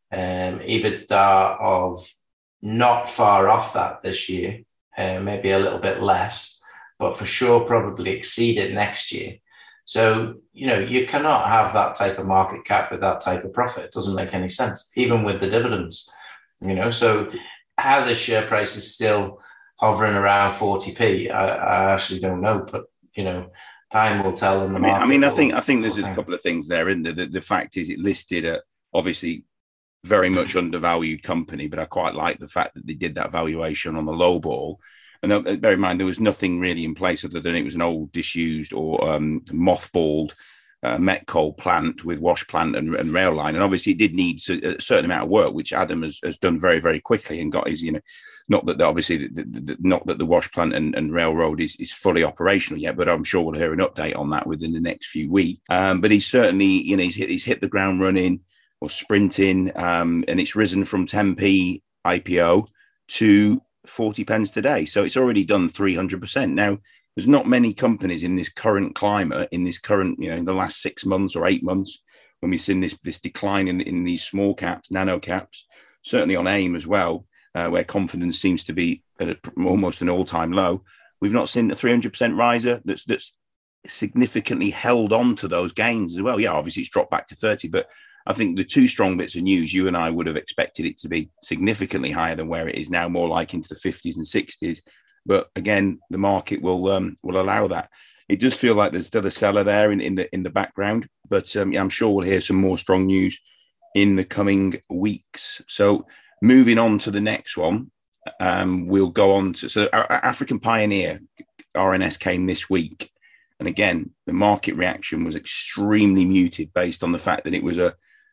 EBITDA of not far off that this year, maybe a little bit less, but for sure probably exceed it next year. So, you know, you cannot have that type of market cap with that type of profit. It doesn't make any sense, even with the dividends, you know. So how the share price is still hovering around 40p, I actually don't know, but, you know, time will tell in the market. I think there's a couple of things there. In the fact is, it listed at obviously very much undervalued company, but I quite like the fact that they did that valuation on the low ball. And bear in mind, there was nothing really in place other than it was an old, disused or mothballed met coal plant with wash plant and rail line. And obviously it did need a certain amount of work, which Adam has done very, very quickly and got his, you know, not that obviously not that the wash plant and railroad is fully operational yet, but I'm sure we'll hear an update on that within the next few weeks. But he's certainly, you know, he's hit the ground running or sprinting, and it's risen from 10p IPO to 40 pence today. So it's already done 300%. Now, there's not many companies in this current climate, in this current, you know, in the last 6 months or 8 months, when we've seen this decline in these small caps, nano caps, certainly on AIM as well, where confidence seems to be at almost an all-time low. we've not seen a 300% riser that's significantly held on to those gains as well. Yeah, obviously it's dropped back to 30, but I think the two strong bits of news, you and I would have expected it to be significantly higher than where it is now, more like into the 50s and 60s. But again, the market will allow that. It does feel like there's still a seller there in the background, but I'm sure we'll hear some more strong news in the coming weeks. So moving on to the next one, we'll go on to African Pioneer RNS came this week, and again the market reaction was extremely muted based on the fact that it was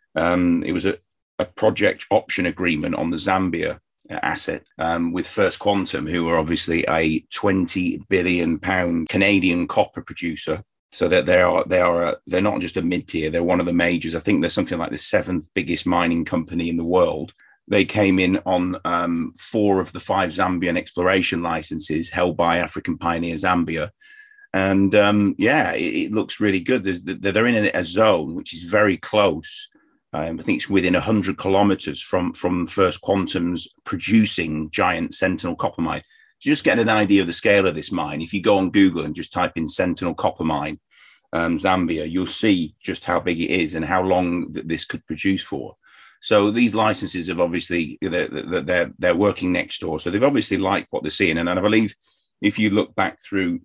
a project option agreement on the Zambia asset with First Quantum, who are obviously a £20 billion Canadian copper producer. So that they're not just a mid-tier, they're one of the majors. I think they're something like the 7th biggest mining company in the world. They came in on 4 of the 5 Zambian exploration licenses held by African Pioneer Zambia. And it looks really good. They're in a zone which is very close. I think it's within 100 kilometers from First Quantum's producing giant Sentinel copper mine. So just get an idea of the scale of this mine. If you go on Google and just type in Sentinel copper mine, Zambia, you'll see just how big it is and how long this could produce for. So these licenses have obviously, they're working next door. So they've obviously liked what they're seeing. And I believe if you look back through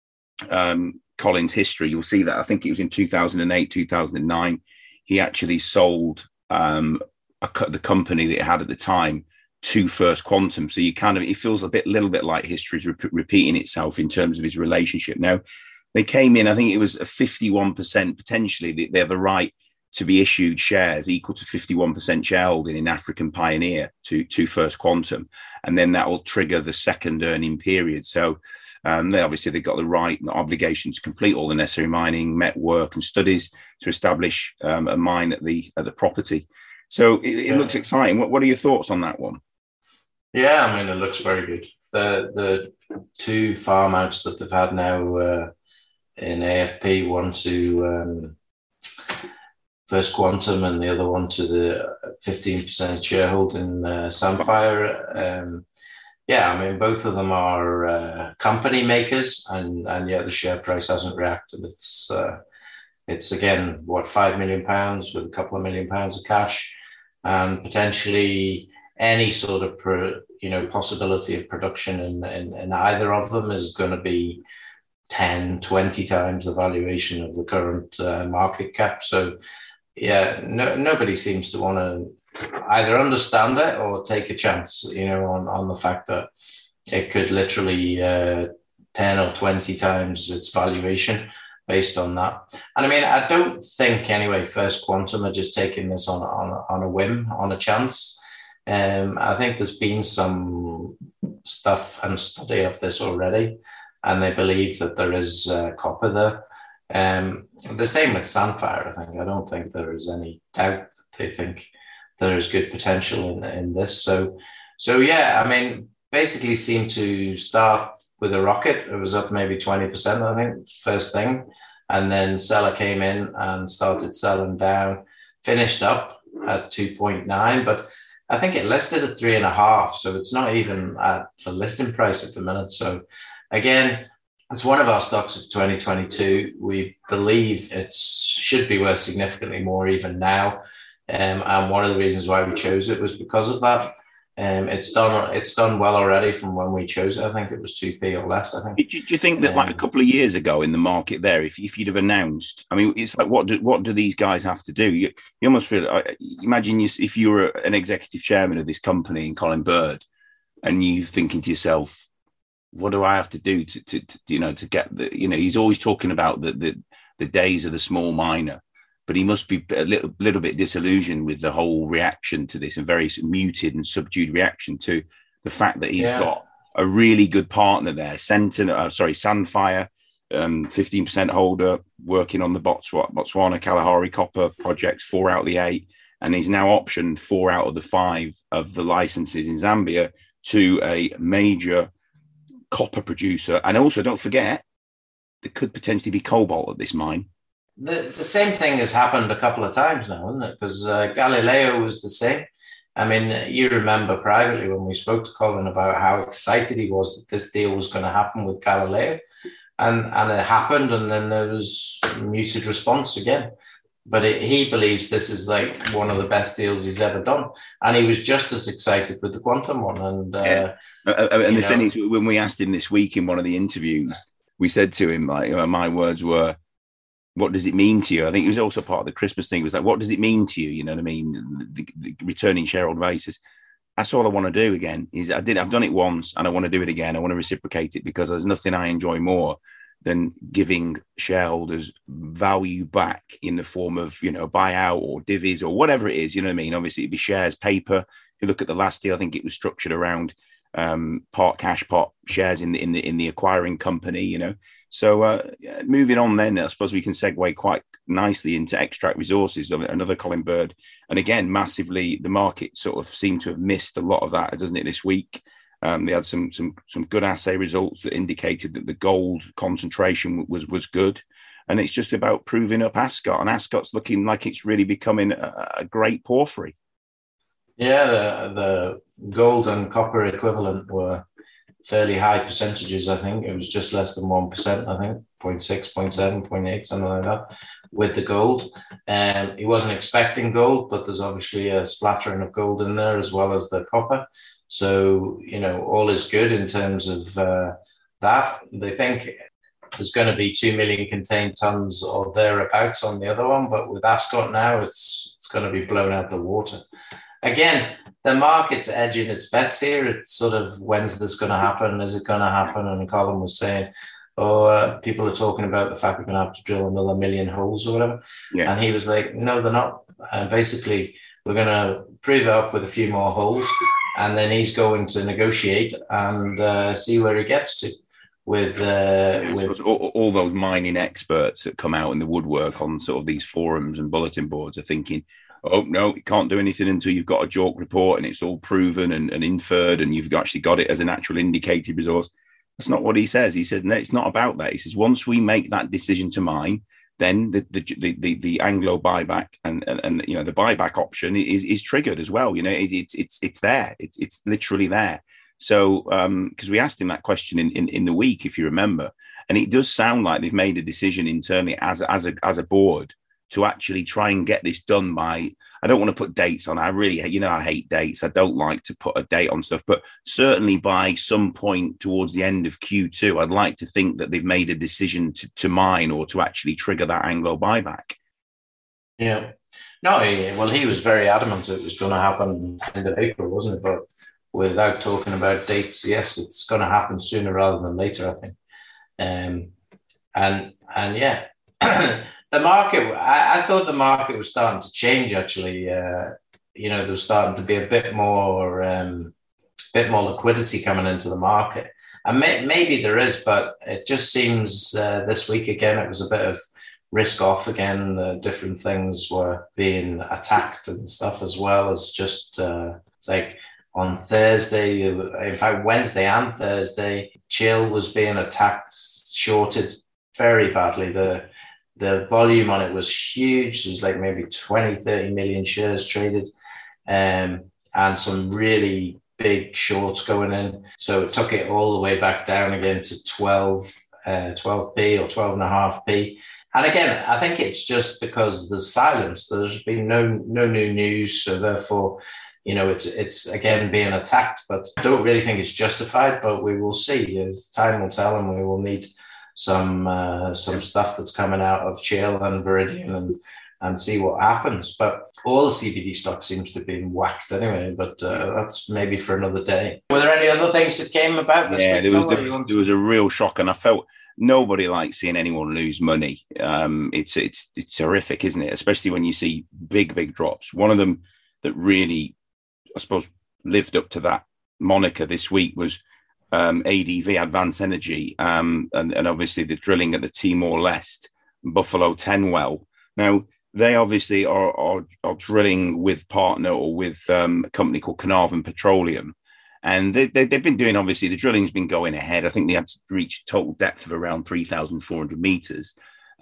Colin's history, you'll see that I think it was in 2008, 2009, he actually sold the company that it had at the time to First Quantum. So it feels little bit like history's repeating itself in terms of his relationship. Now, they came in, I think it was a 51% potentially. They have the right to be issued shares equal to 51% shareholding in African Pioneer to First Quantum. And then that will trigger the second earning period. So they've got the right and obligation to complete all the necessary mining, met work and studies to establish a mine at the property. So it looks exciting. What are your thoughts on that one? Yeah, I mean, it looks very good. The 2 farm outs that they've had now in AFP, one to First Quantum and the other one to the 15% shareholding Sandfire. I mean, both of them are company makers, and yet the share price hasn't reacted. It's again, £5 million with a couple of £1 million of cash, and potentially any sort of possibility of production in either of them is going to be 10, 20 times the valuation of the current market cap. So nobody seems to want to either understand it or take a chance, on the fact that it could literally 10 or 20 times its valuation based on that. And I mean, I don't think anyway, First Quantum are just taking this on a whim, on a chance. I think there's been some stuff and study of this already, and they believe that there is copper there. The same with Sandfire, I think. I don't think there is any doubt that they think there is good potential in this. So I mean, basically seemed to start with a rocket. It was up maybe 20%, I think, first thing. And then seller came in and started selling down, finished up at 2.9, but I think it listed at 3.5. So it's not even at the listing price at the minute. So again, it's one of our stocks of 2022. We believe it should be worth significantly more even now. And one of the reasons why we chose it was because of that. It's done well already from when we chose it. I think it was 2p or less, I think. Do you think that like a couple of years ago in the market there, if you'd have announced, I mean, it's like, what do these guys have to do? You almost feel, imagine if you were an executive chairman of this company in Colin Bird, and you thinking to yourself, what do I have to do to get he's always talking about the days of the small miner, but he must be a little bit disillusioned with the whole reaction to this, and very muted and subdued reaction to the fact that he's got a really good partner there, Sandfire, 15% holder, working on the Botswana Kalahari copper projects, 4 out of the 8, and he's now optioned 4 out of the 5 of the licenses in Zambia to a major copper producer. And also, don't forget, there could potentially be cobalt at this mine. The same thing has happened a couple of times now, isn't it? Because Galileo was the same. I mean, you remember privately when we spoke to Colin about how excited he was that this deal was going to happen with Galileo, and it happened, and then there was a muted response again. But he believes this is like one of the best deals he's ever done, and he was just as excited with the quantum one. And and the thing is, when we asked him this week in one of the interviews, we said to him, like, my words were, what does it mean to you? I think it was also part of the Christmas thing. It was like, what does it mean to you? You know what I mean? The returning shareholder basis. That's all I want to do again. I've done it once, and I want to do it again. I want to reciprocate it, because there's nothing I enjoy more than giving shareholders value back in the form of, buyout or divvies or whatever it is. You know what I mean? Obviously, it'd be shares, paper. If you look at the last deal, I think it was structured around part cash, part shares in the acquiring company. So moving on, then I suppose we can segue quite nicely into Extract Resources, another Colin Bird, and again, massively the market sort of seemed to have missed a lot of that, doesn't it? This week, they had some good assay results that indicated that the gold concentration was good, and it's just about proving up Ascot, and Ascot's looking like it's really becoming a great porphyry. Yeah, the gold and copper equivalent were fairly high percentages. I think it was just less than 1%, I think 0.6, 0.7, 0.8, something like that with the gold. He wasn't expecting gold, but there's obviously a splattering of gold in there as well as the copper. So, all is good in terms of that. They think there's going to be 2 million contained tons or thereabouts on the other one, but with Ascot now, it's going to be blown out the water. Again, the market's edging its bets here. It's sort of, when's this going to happen? Is it going to happen? And Colin was saying, people are talking about the fact we're going to have to drill another 1 million holes or whatever. Yeah. And he was like, no, they're not. Basically, we're going to prove it up with a few more holes. And then he's going to negotiate and see where he gets to with all those mining experts that come out in the woodwork on sort of these forums and bulletin boards are thinking, oh, no, you can't do anything until you've got a JORC report and it's all proven and inferred and you've actually got it as an actual indicated resource. That's not what he says. He says, no, it's not about that. He says, once we make that decision to mine, then the Anglo buyback and the buyback option is triggered as well. It's there. It's literally there. So because we asked him that question in the week, if you remember, and it does sound like they've made a decision internally as a board to actually try and get this done by, I don't want to put dates on. I really, I hate dates. I don't like to put a date on stuff, but certainly by some point towards the end of Q2, I'd like to think that they've made a decision to mine or to actually trigger that Anglo buyback. Yeah. No, he was very adamant it was going to happen end of April, wasn't it? But without talking about dates, yes, it's going to happen sooner rather than later, I think. And yeah. The market, I thought the market was starting to change, actually. There was starting to be a bit more liquidity coming into the market. And maybe there is, but it just seems this week, again, it was a bit of risk off again. Different things were being attacked and stuff, as well as just like on Thursday, in fact, Wednesday and Thursday, Chill was being attacked, shorted very badly. The volume on it was huge. There's like maybe 20, 30 million shares traded and some really big shorts going in. So it took it all the way back down again to 12p or 12.5p. And again, I think it's just because there's silence. There's been no new news. So therefore, it's again being attacked, but I don't really think it's justified, but we will see. As time will tell, and we will need some stuff that's coming out of Chill and Viridian and see what happens. But all the CBD stock seems to have been whacked anyway, but that's maybe for another day. Were there any other things that came about this week? There was a real shock, and I felt nobody likes seeing anyone lose money. It's horrific, isn't it? Especially when you see big drops. One of them that really, I suppose, lived up to that moniker this week was ADV, Advanced Energy, and obviously the drilling at the Timor-Leste Buffalo 10 well. Now, they obviously are drilling with partner or with a company called Carnarvon Petroleum. And they've been doing, obviously, the drilling's been going ahead. I think they had to reach total depth of around 3,400 meters.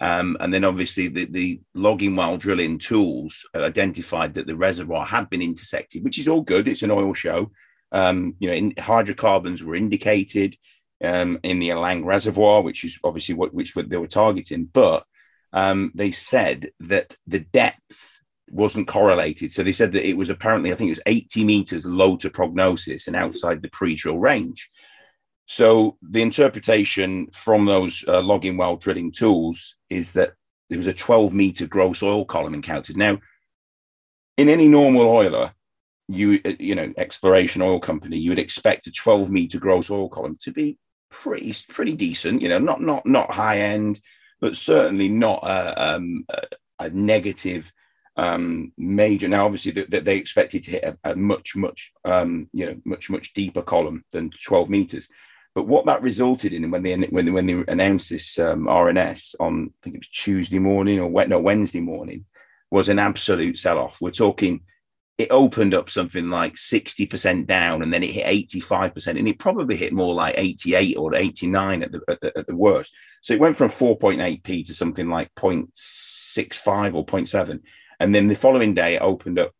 And then obviously the logging while drilling tools identified that the reservoir had been intersected, which is all good. It's an oil show. Hydrocarbons were indicated in the Alang reservoir, which is obviously what they were targeting. But they said that the depth wasn't correlated. So they said that it was apparently, I think it was 80 meters low to prognosis and outside the pre-drill range. So the interpretation from those logging well drilling tools is that there was a 12-meter gross oil column encountered. Now, in any normal oiler, exploration oil company, you would expect a 12-meter gross oil column to be pretty decent. Not high end, but certainly not a negative major. Now, obviously, they expected to hit a much deeper column than 12 meters. But what that resulted in, when they announced this RNS on, I think it was Tuesday morning or Wednesday morning, was an absolute sell-off. We're talking, it opened up something like 60% down, and then it hit 85%, and it probably hit more like 88 or 89 at the worst. So it went from 4.8p to something like 0.65 or 0.7, and then the following day it opened up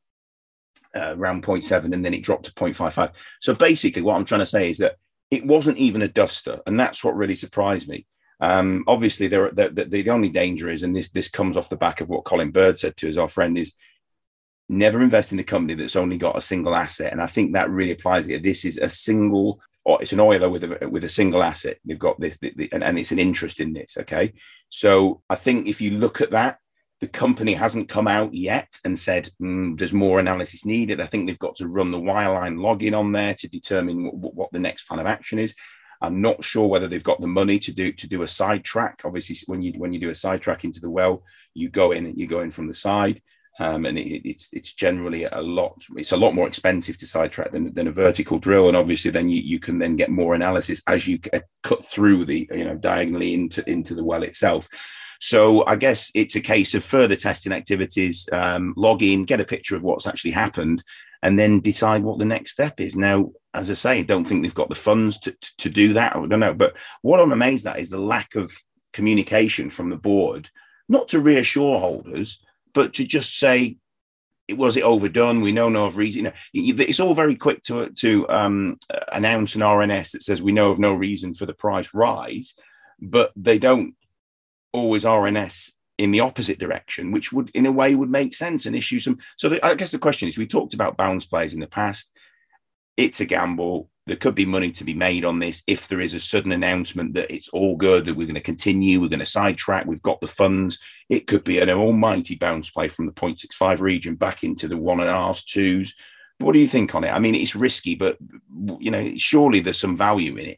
around 0.7, and then it dropped to 0.55. So basically, what I'm trying to say is that it wasn't even a duster, and that's what really surprised me. Obviously, the only danger is, and this comes off the back of what Colin Bird said to us, our friend, is never invest in a company that's only got a single asset. And I think that really applies here. This is it's an oiler with a single asset. They've got this, and it's an interest in this. Okay, so I think if you look at that, the company hasn't come out yet and said there's more analysis needed. I think they've got to run the wireline login on there to determine what the next plan of action is. I'm not sure whether they've got the money to do a sidetrack. Obviously, when you do a sidetrack into the well, you go in from the side, and it's generally a lot more expensive to sidetrack than a vertical drill. And obviously, then you can then get more analysis as you cut through the diagonally into the well itself. So I guess it's a case of further testing activities, log in, get a picture of what's actually happened, and then decide what the next step is. Now, as I say, I don't think they've got the funds to do that. I don't know. But what I'm amazed at is the lack of communication from the board, not to reassure holders, but to just say, was it overdone? We know no of reason. It's all very quick to announce an RNS that says we know of no reason for the price rise, but they don't always RNS in the opposite direction, which would, in a way, would make sense and issue some. So I guess the question is, we talked about bounce plays in the past. It's a gamble. There could be money to be made on this if there is a sudden announcement that it's all good, that we're going to continue, we're going to sidetrack, we've got the funds. It could be an almighty bounce play from the 0.65 region back into the 1.5s, 2s. What do you think on it? I mean, it's risky, but surely there's some value in it.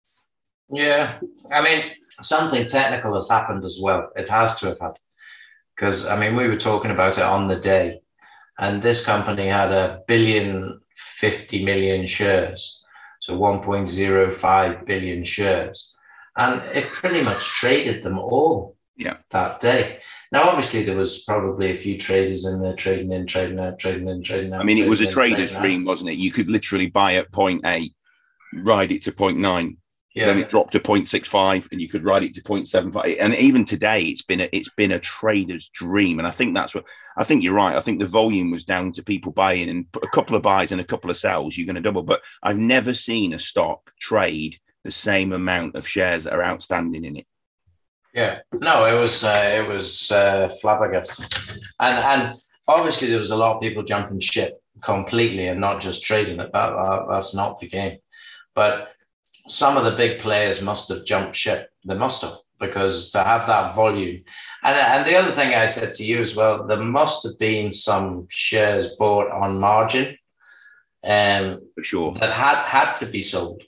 Yeah, I mean, something technical has happened as well. It has to have had, because we were talking about it on the day, and this company had 1,050 million shares, so 1.05 billion shares, and it pretty much traded them all that day. Now, obviously, there was probably a few traders in there trading in, trading out, trading in, trading out. I mean, it was a trader's dream, wasn't it? You could literally buy at 0.8, ride it to 0.9. Yeah. Then it dropped to 0.65, and you could ride it to 0.75. And even today, it's been a trader's dream. And I think you're right. I think the volume was down to people buying, and a couple of buys and a couple of sells, you're going to double. But I've never seen a stock trade the same amount of shares that are outstanding in it. Yeah, no, it was flabbergasting, and obviously there was a lot of people jumping ship completely and not just trading it. That's not the game, but some of the big players must have jumped ship. They must have, because to have that volume. And the other thing I said to you as well, there must have been some shares bought on margin, for sure, that had to be sold.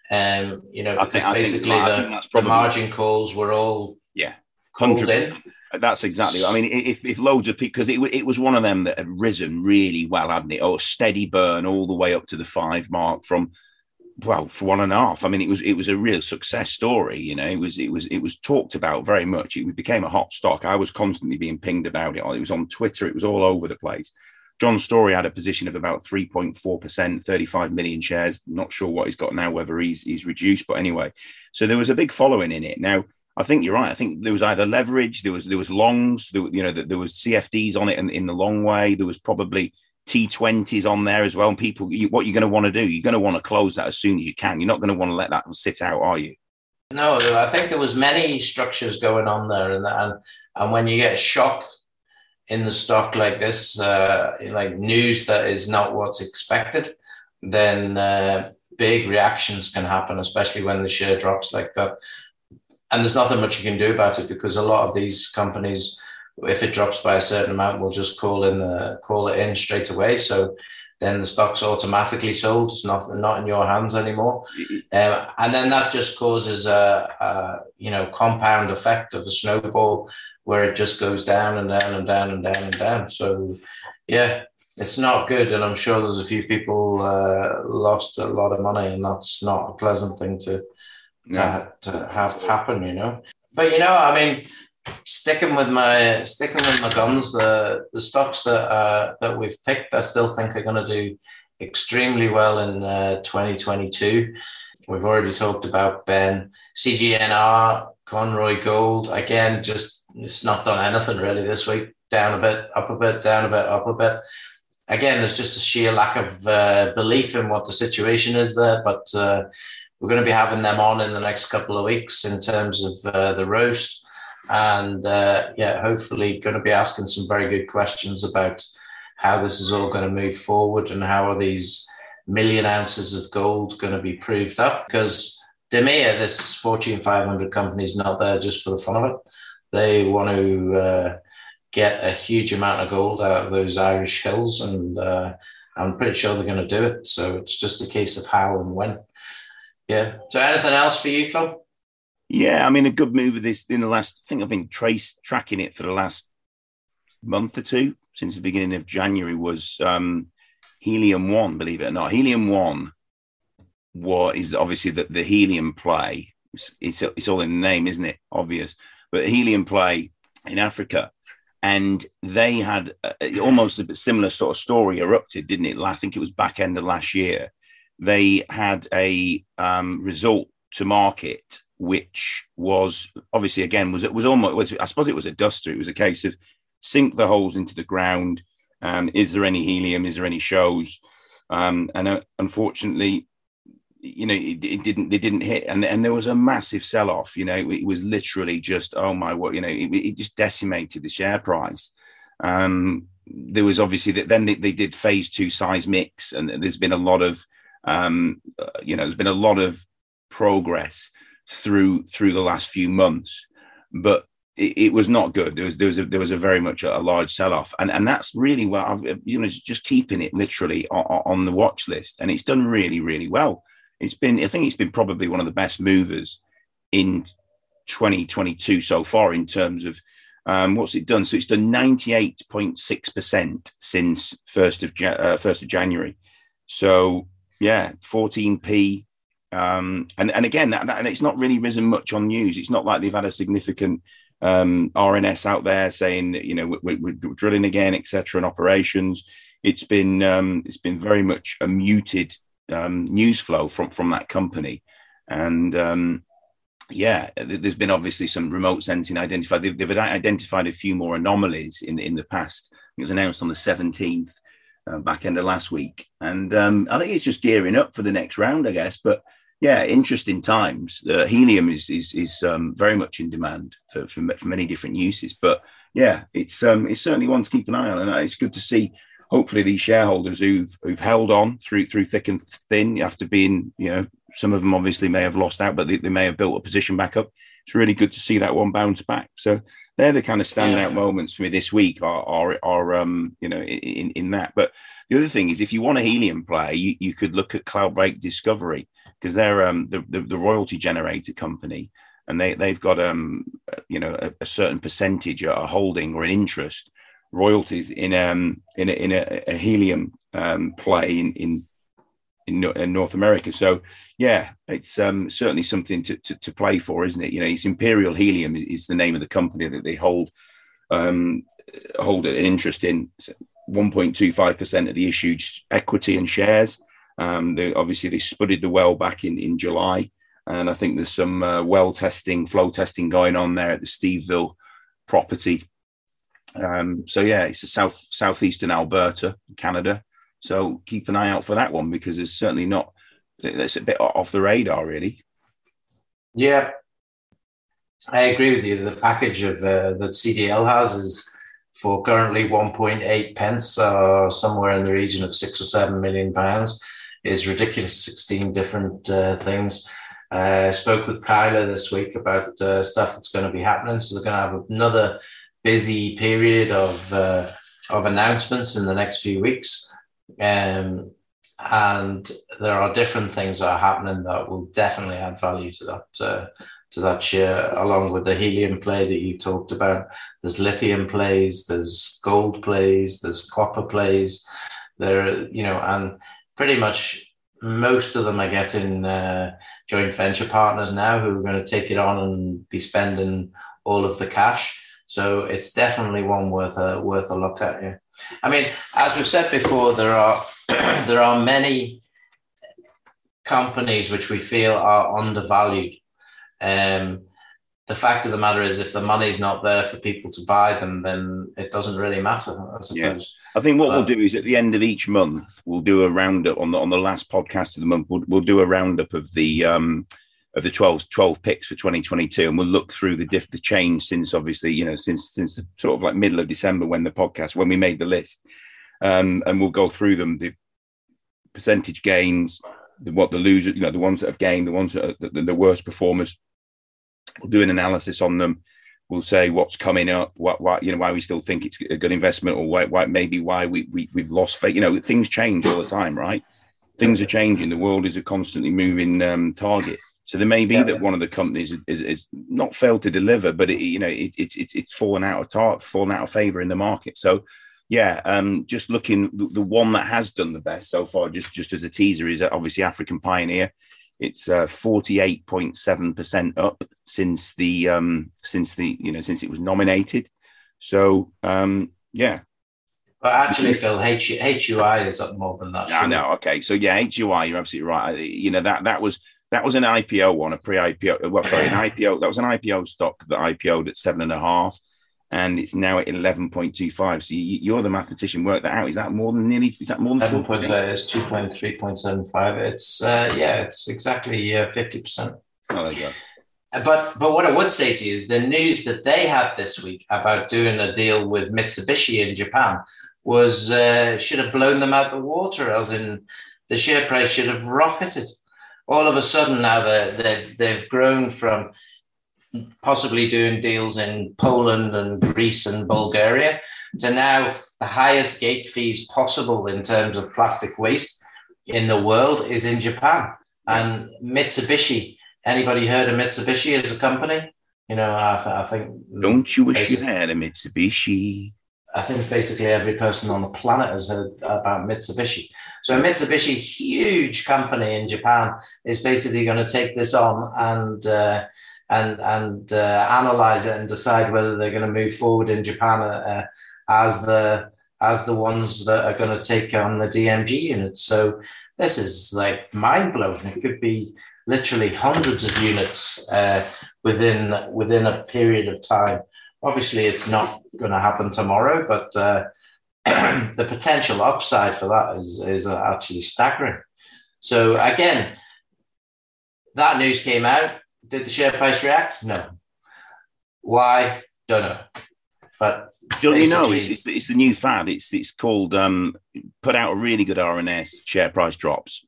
The margin calls were all 100%. That's exactly. I mean, if loads of people, because it was one of them that had risen really well, hadn't it? Or steady burn all the way up to the 5 mark from. Well, for 1.5. I mean, it was a real success story. It was talked about very much. It became a hot stock. I was constantly being pinged about it. It was on Twitter. It was all over the place. John Story had a position of about 3.4%, 35 million shares. Not sure what he's got now, whether he's reduced, but anyway. So there was a big following in it. Now, I think you're right. I think there was either leverage, there was longs, there was CFDs on it in the long way. There was probably T20s on there as well. And people, what you're going to want to do, you're going to want to close that as soon as you can. You're not going to want to let that sit out, are you? No, I think there was many structures going on there, and when you get a shock in the stock like this, like news that is not what's expected, then big reactions can happen, especially when the share drops like that. And there's nothing much you can do about it, because a lot of these companies, if it drops by a certain amount, will just call it in straight away. So then the stock's automatically sold. It's not in your hands anymore. And then that just causes a compound effect of a snowball, where it just goes down and down and down and down and down. So yeah, it's not good. And I'm sure there's a few people lost a lot of money, and that's not a pleasant thing to have happen, But I mean, sticking with my guns, the stocks that we've picked, I still think are going to do extremely well in 2022. We've already talked about Ben, CGNR, Conroy Gold. Again, it's not done anything really this week. Down a bit, up a bit, down a bit, up a bit. Again, there's just a sheer lack of belief in what the situation is there, but we're going to be having them on in the next couple of weeks in terms of the roast. And hopefully going to be asking some very good questions about how this is all going to move forward, and how are these million ounces of gold going to be proved up. Because DMIA, this Fortune 500 company, is not there just for the fun of it. They want to get a huge amount of gold out of those Irish hills, and I'm pretty sure they're going to do it. So it's just a case of how and when. Yeah. So anything else for you, Phil? Yeah, I mean, a good move of this in the last, I think I've been tracking it for the last month or two, since the beginning of January, was Helium One, believe it or not. Helium One is obviously the helium play. It's all in the name, isn't it? Obvious. But helium play in Africa. And they had almost a similar sort of story erupted, didn't it? I think it was back end of last year. They had a result to market, which was obviously, again, was almost, I suppose it was a duster. It was a case of sink the holes into the ground. Is there any helium? Is there any shows? And unfortunately, they didn't hit. And there was a massive sell-off. It was literally just, oh my, what, it just decimated the share price. There was obviously that then they did phase 2 seismics, and there's been a lot of, there's been a lot of progress through the last few months, but it was not good. There was a very much a large sell-off, and that's really what I've just keeping it literally on the watch list, and it's done really, really well. I think it's been probably one of the best movers in 2022 so far in terms of what's it done. So it's done 98.6% since 1st of January. So yeah, 14p. And again, that and it's not really risen much on news. It's not like they've had a significant RNS out there saying that, we're drilling again, etc. and operations. It's been very much a muted news flow from that company. And there's been obviously some remote sensing identified. They've identified a few more anomalies in the past. It was announced on the 17th, back end of last week. And I think it's just gearing up for the next round, I guess. But yeah, interesting times. Helium is very much in demand for many different uses. But yeah, it's certainly one to keep an eye on. And it's good to see, hopefully, these shareholders who've held on through thick and thin, after being, some of them obviously may have lost out, but they may have built a position back up. It's really good to see that one bounce back. So they're the kind of standout moments for me this week are in that. But the other thing is, if you want a helium play, you could look at Cloudbreak Discovery, because they're the royalty generator company, and they've got a certain percentage, a holding or an interest royalties in a helium play in North America. So yeah, it's certainly something to play for, isn't it? It's Imperial Helium is the name of the company that they hold an interest in. 1.25% of the issued equity and shares. They spudded the well back in July, And I think there's some flow testing going on there at the Steveville property. So yeah, it's the southeastern Alberta, Canada. So keep an eye out for that one, because it's certainly not, it's a bit off the radar, really. Yeah, I agree with you. The package of that CDL has is for currently 1.8 pence, or somewhere in the region of £6 or £7 million, is ridiculous. 16 different things. Spoke with Kyla this week about stuff that's going to be happening. So they're going to have another busy period of announcements in the next few weeks. And there are different things that are happening that will definitely add value to that share, along with the helium play that you talked about. There's lithium plays, there's gold plays, there's copper plays. And pretty much most of them are getting joint venture partners now who are going to take it on and be spending all of the cash. So it's definitely one worth a look at. Yeah. I mean, as we've said before, there are many companies which we feel are undervalued. The fact of the matter is, if the money's not there for people to buy them, then it doesn't really matter, I suppose. Yeah. I think what we'll do is, at the end of each month, we'll do a roundup on the last podcast of the month. We'll do a roundup of the 12 picks for 2022, and we'll look through the change since, obviously, since the sort of like middle of December when we made the list, and we'll go through them, the percentage gains, what the losers, the ones that have gained, the ones that are the worst performers. We'll do an analysis on them. We'll say what's coming up, why we still think it's a good investment, or why we've lost faith. Things change all the time, right? Things are changing. The world is a constantly moving target. So there may be that one of the companies is not failed to deliver, but it's fallen out of favor in the market. So just looking, the one that has done the best so far, just as a teaser, is obviously African Pioneer. It's 48.7% up since it was nominated. So But actually, Phil, HUI is up more than that. I know. Okay, so HUI, you're absolutely right. That was an IPO one, a pre-IPO. Well, sorry, an IPO. That was an IPO stock that IPO'd at 7.5, and it's now at 11.25. So you're the mathematician. Work that out. Is that more than 11.8? It's 2.3.75. It's exactly 50%. Oh, there you go. But what I would say to you is the news that they had this week about doing a deal with Mitsubishi in Japan was should have blown them out the water. As in, the share price should have rocketed. All of a sudden now they've grown from possibly doing deals in Poland and Greece and Bulgaria to now the highest gate fees possible in terms of plastic waste in the world is in Japan. And Mitsubishi, anybody heard of Mitsubishi as a company? I think... Don't you wish you had a Mitsubishi? I think basically every person on the planet has heard about Mitsubishi. So Mitsubishi, huge company in Japan, is basically going to take this on and analyze it and decide whether they're going to move forward in Japan as the ones that are going to take on the DMG units. So this is like mind blowing. It could be literally hundreds of units within a period of time. Obviously, it's not going to happen tomorrow, but the potential upside for that is actually staggering. So again, that news came out. Did the share price react? No. Why? Don't know. But don't you know? It's the new fad. It's called put out a really good RNS, share price drops.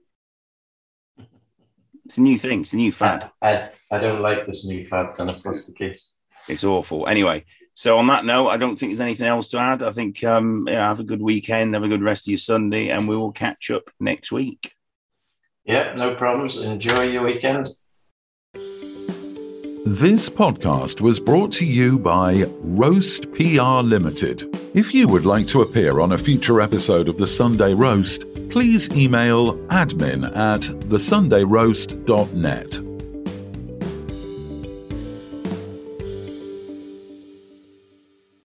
It's a new thing. It's a new fad. I don't like this new fad. Then if that's the case. It's awful. Anyway, so on that note, I don't think there's anything else to add. I think have a good weekend, have a good rest of your Sunday, and we will catch up next week. Yeah, no problems. Enjoy your weekend. This podcast was brought to you by Roast PR Limited. If you would like to appear on a future episode of The Sunday Roast, please email admin@thesundayroast.net.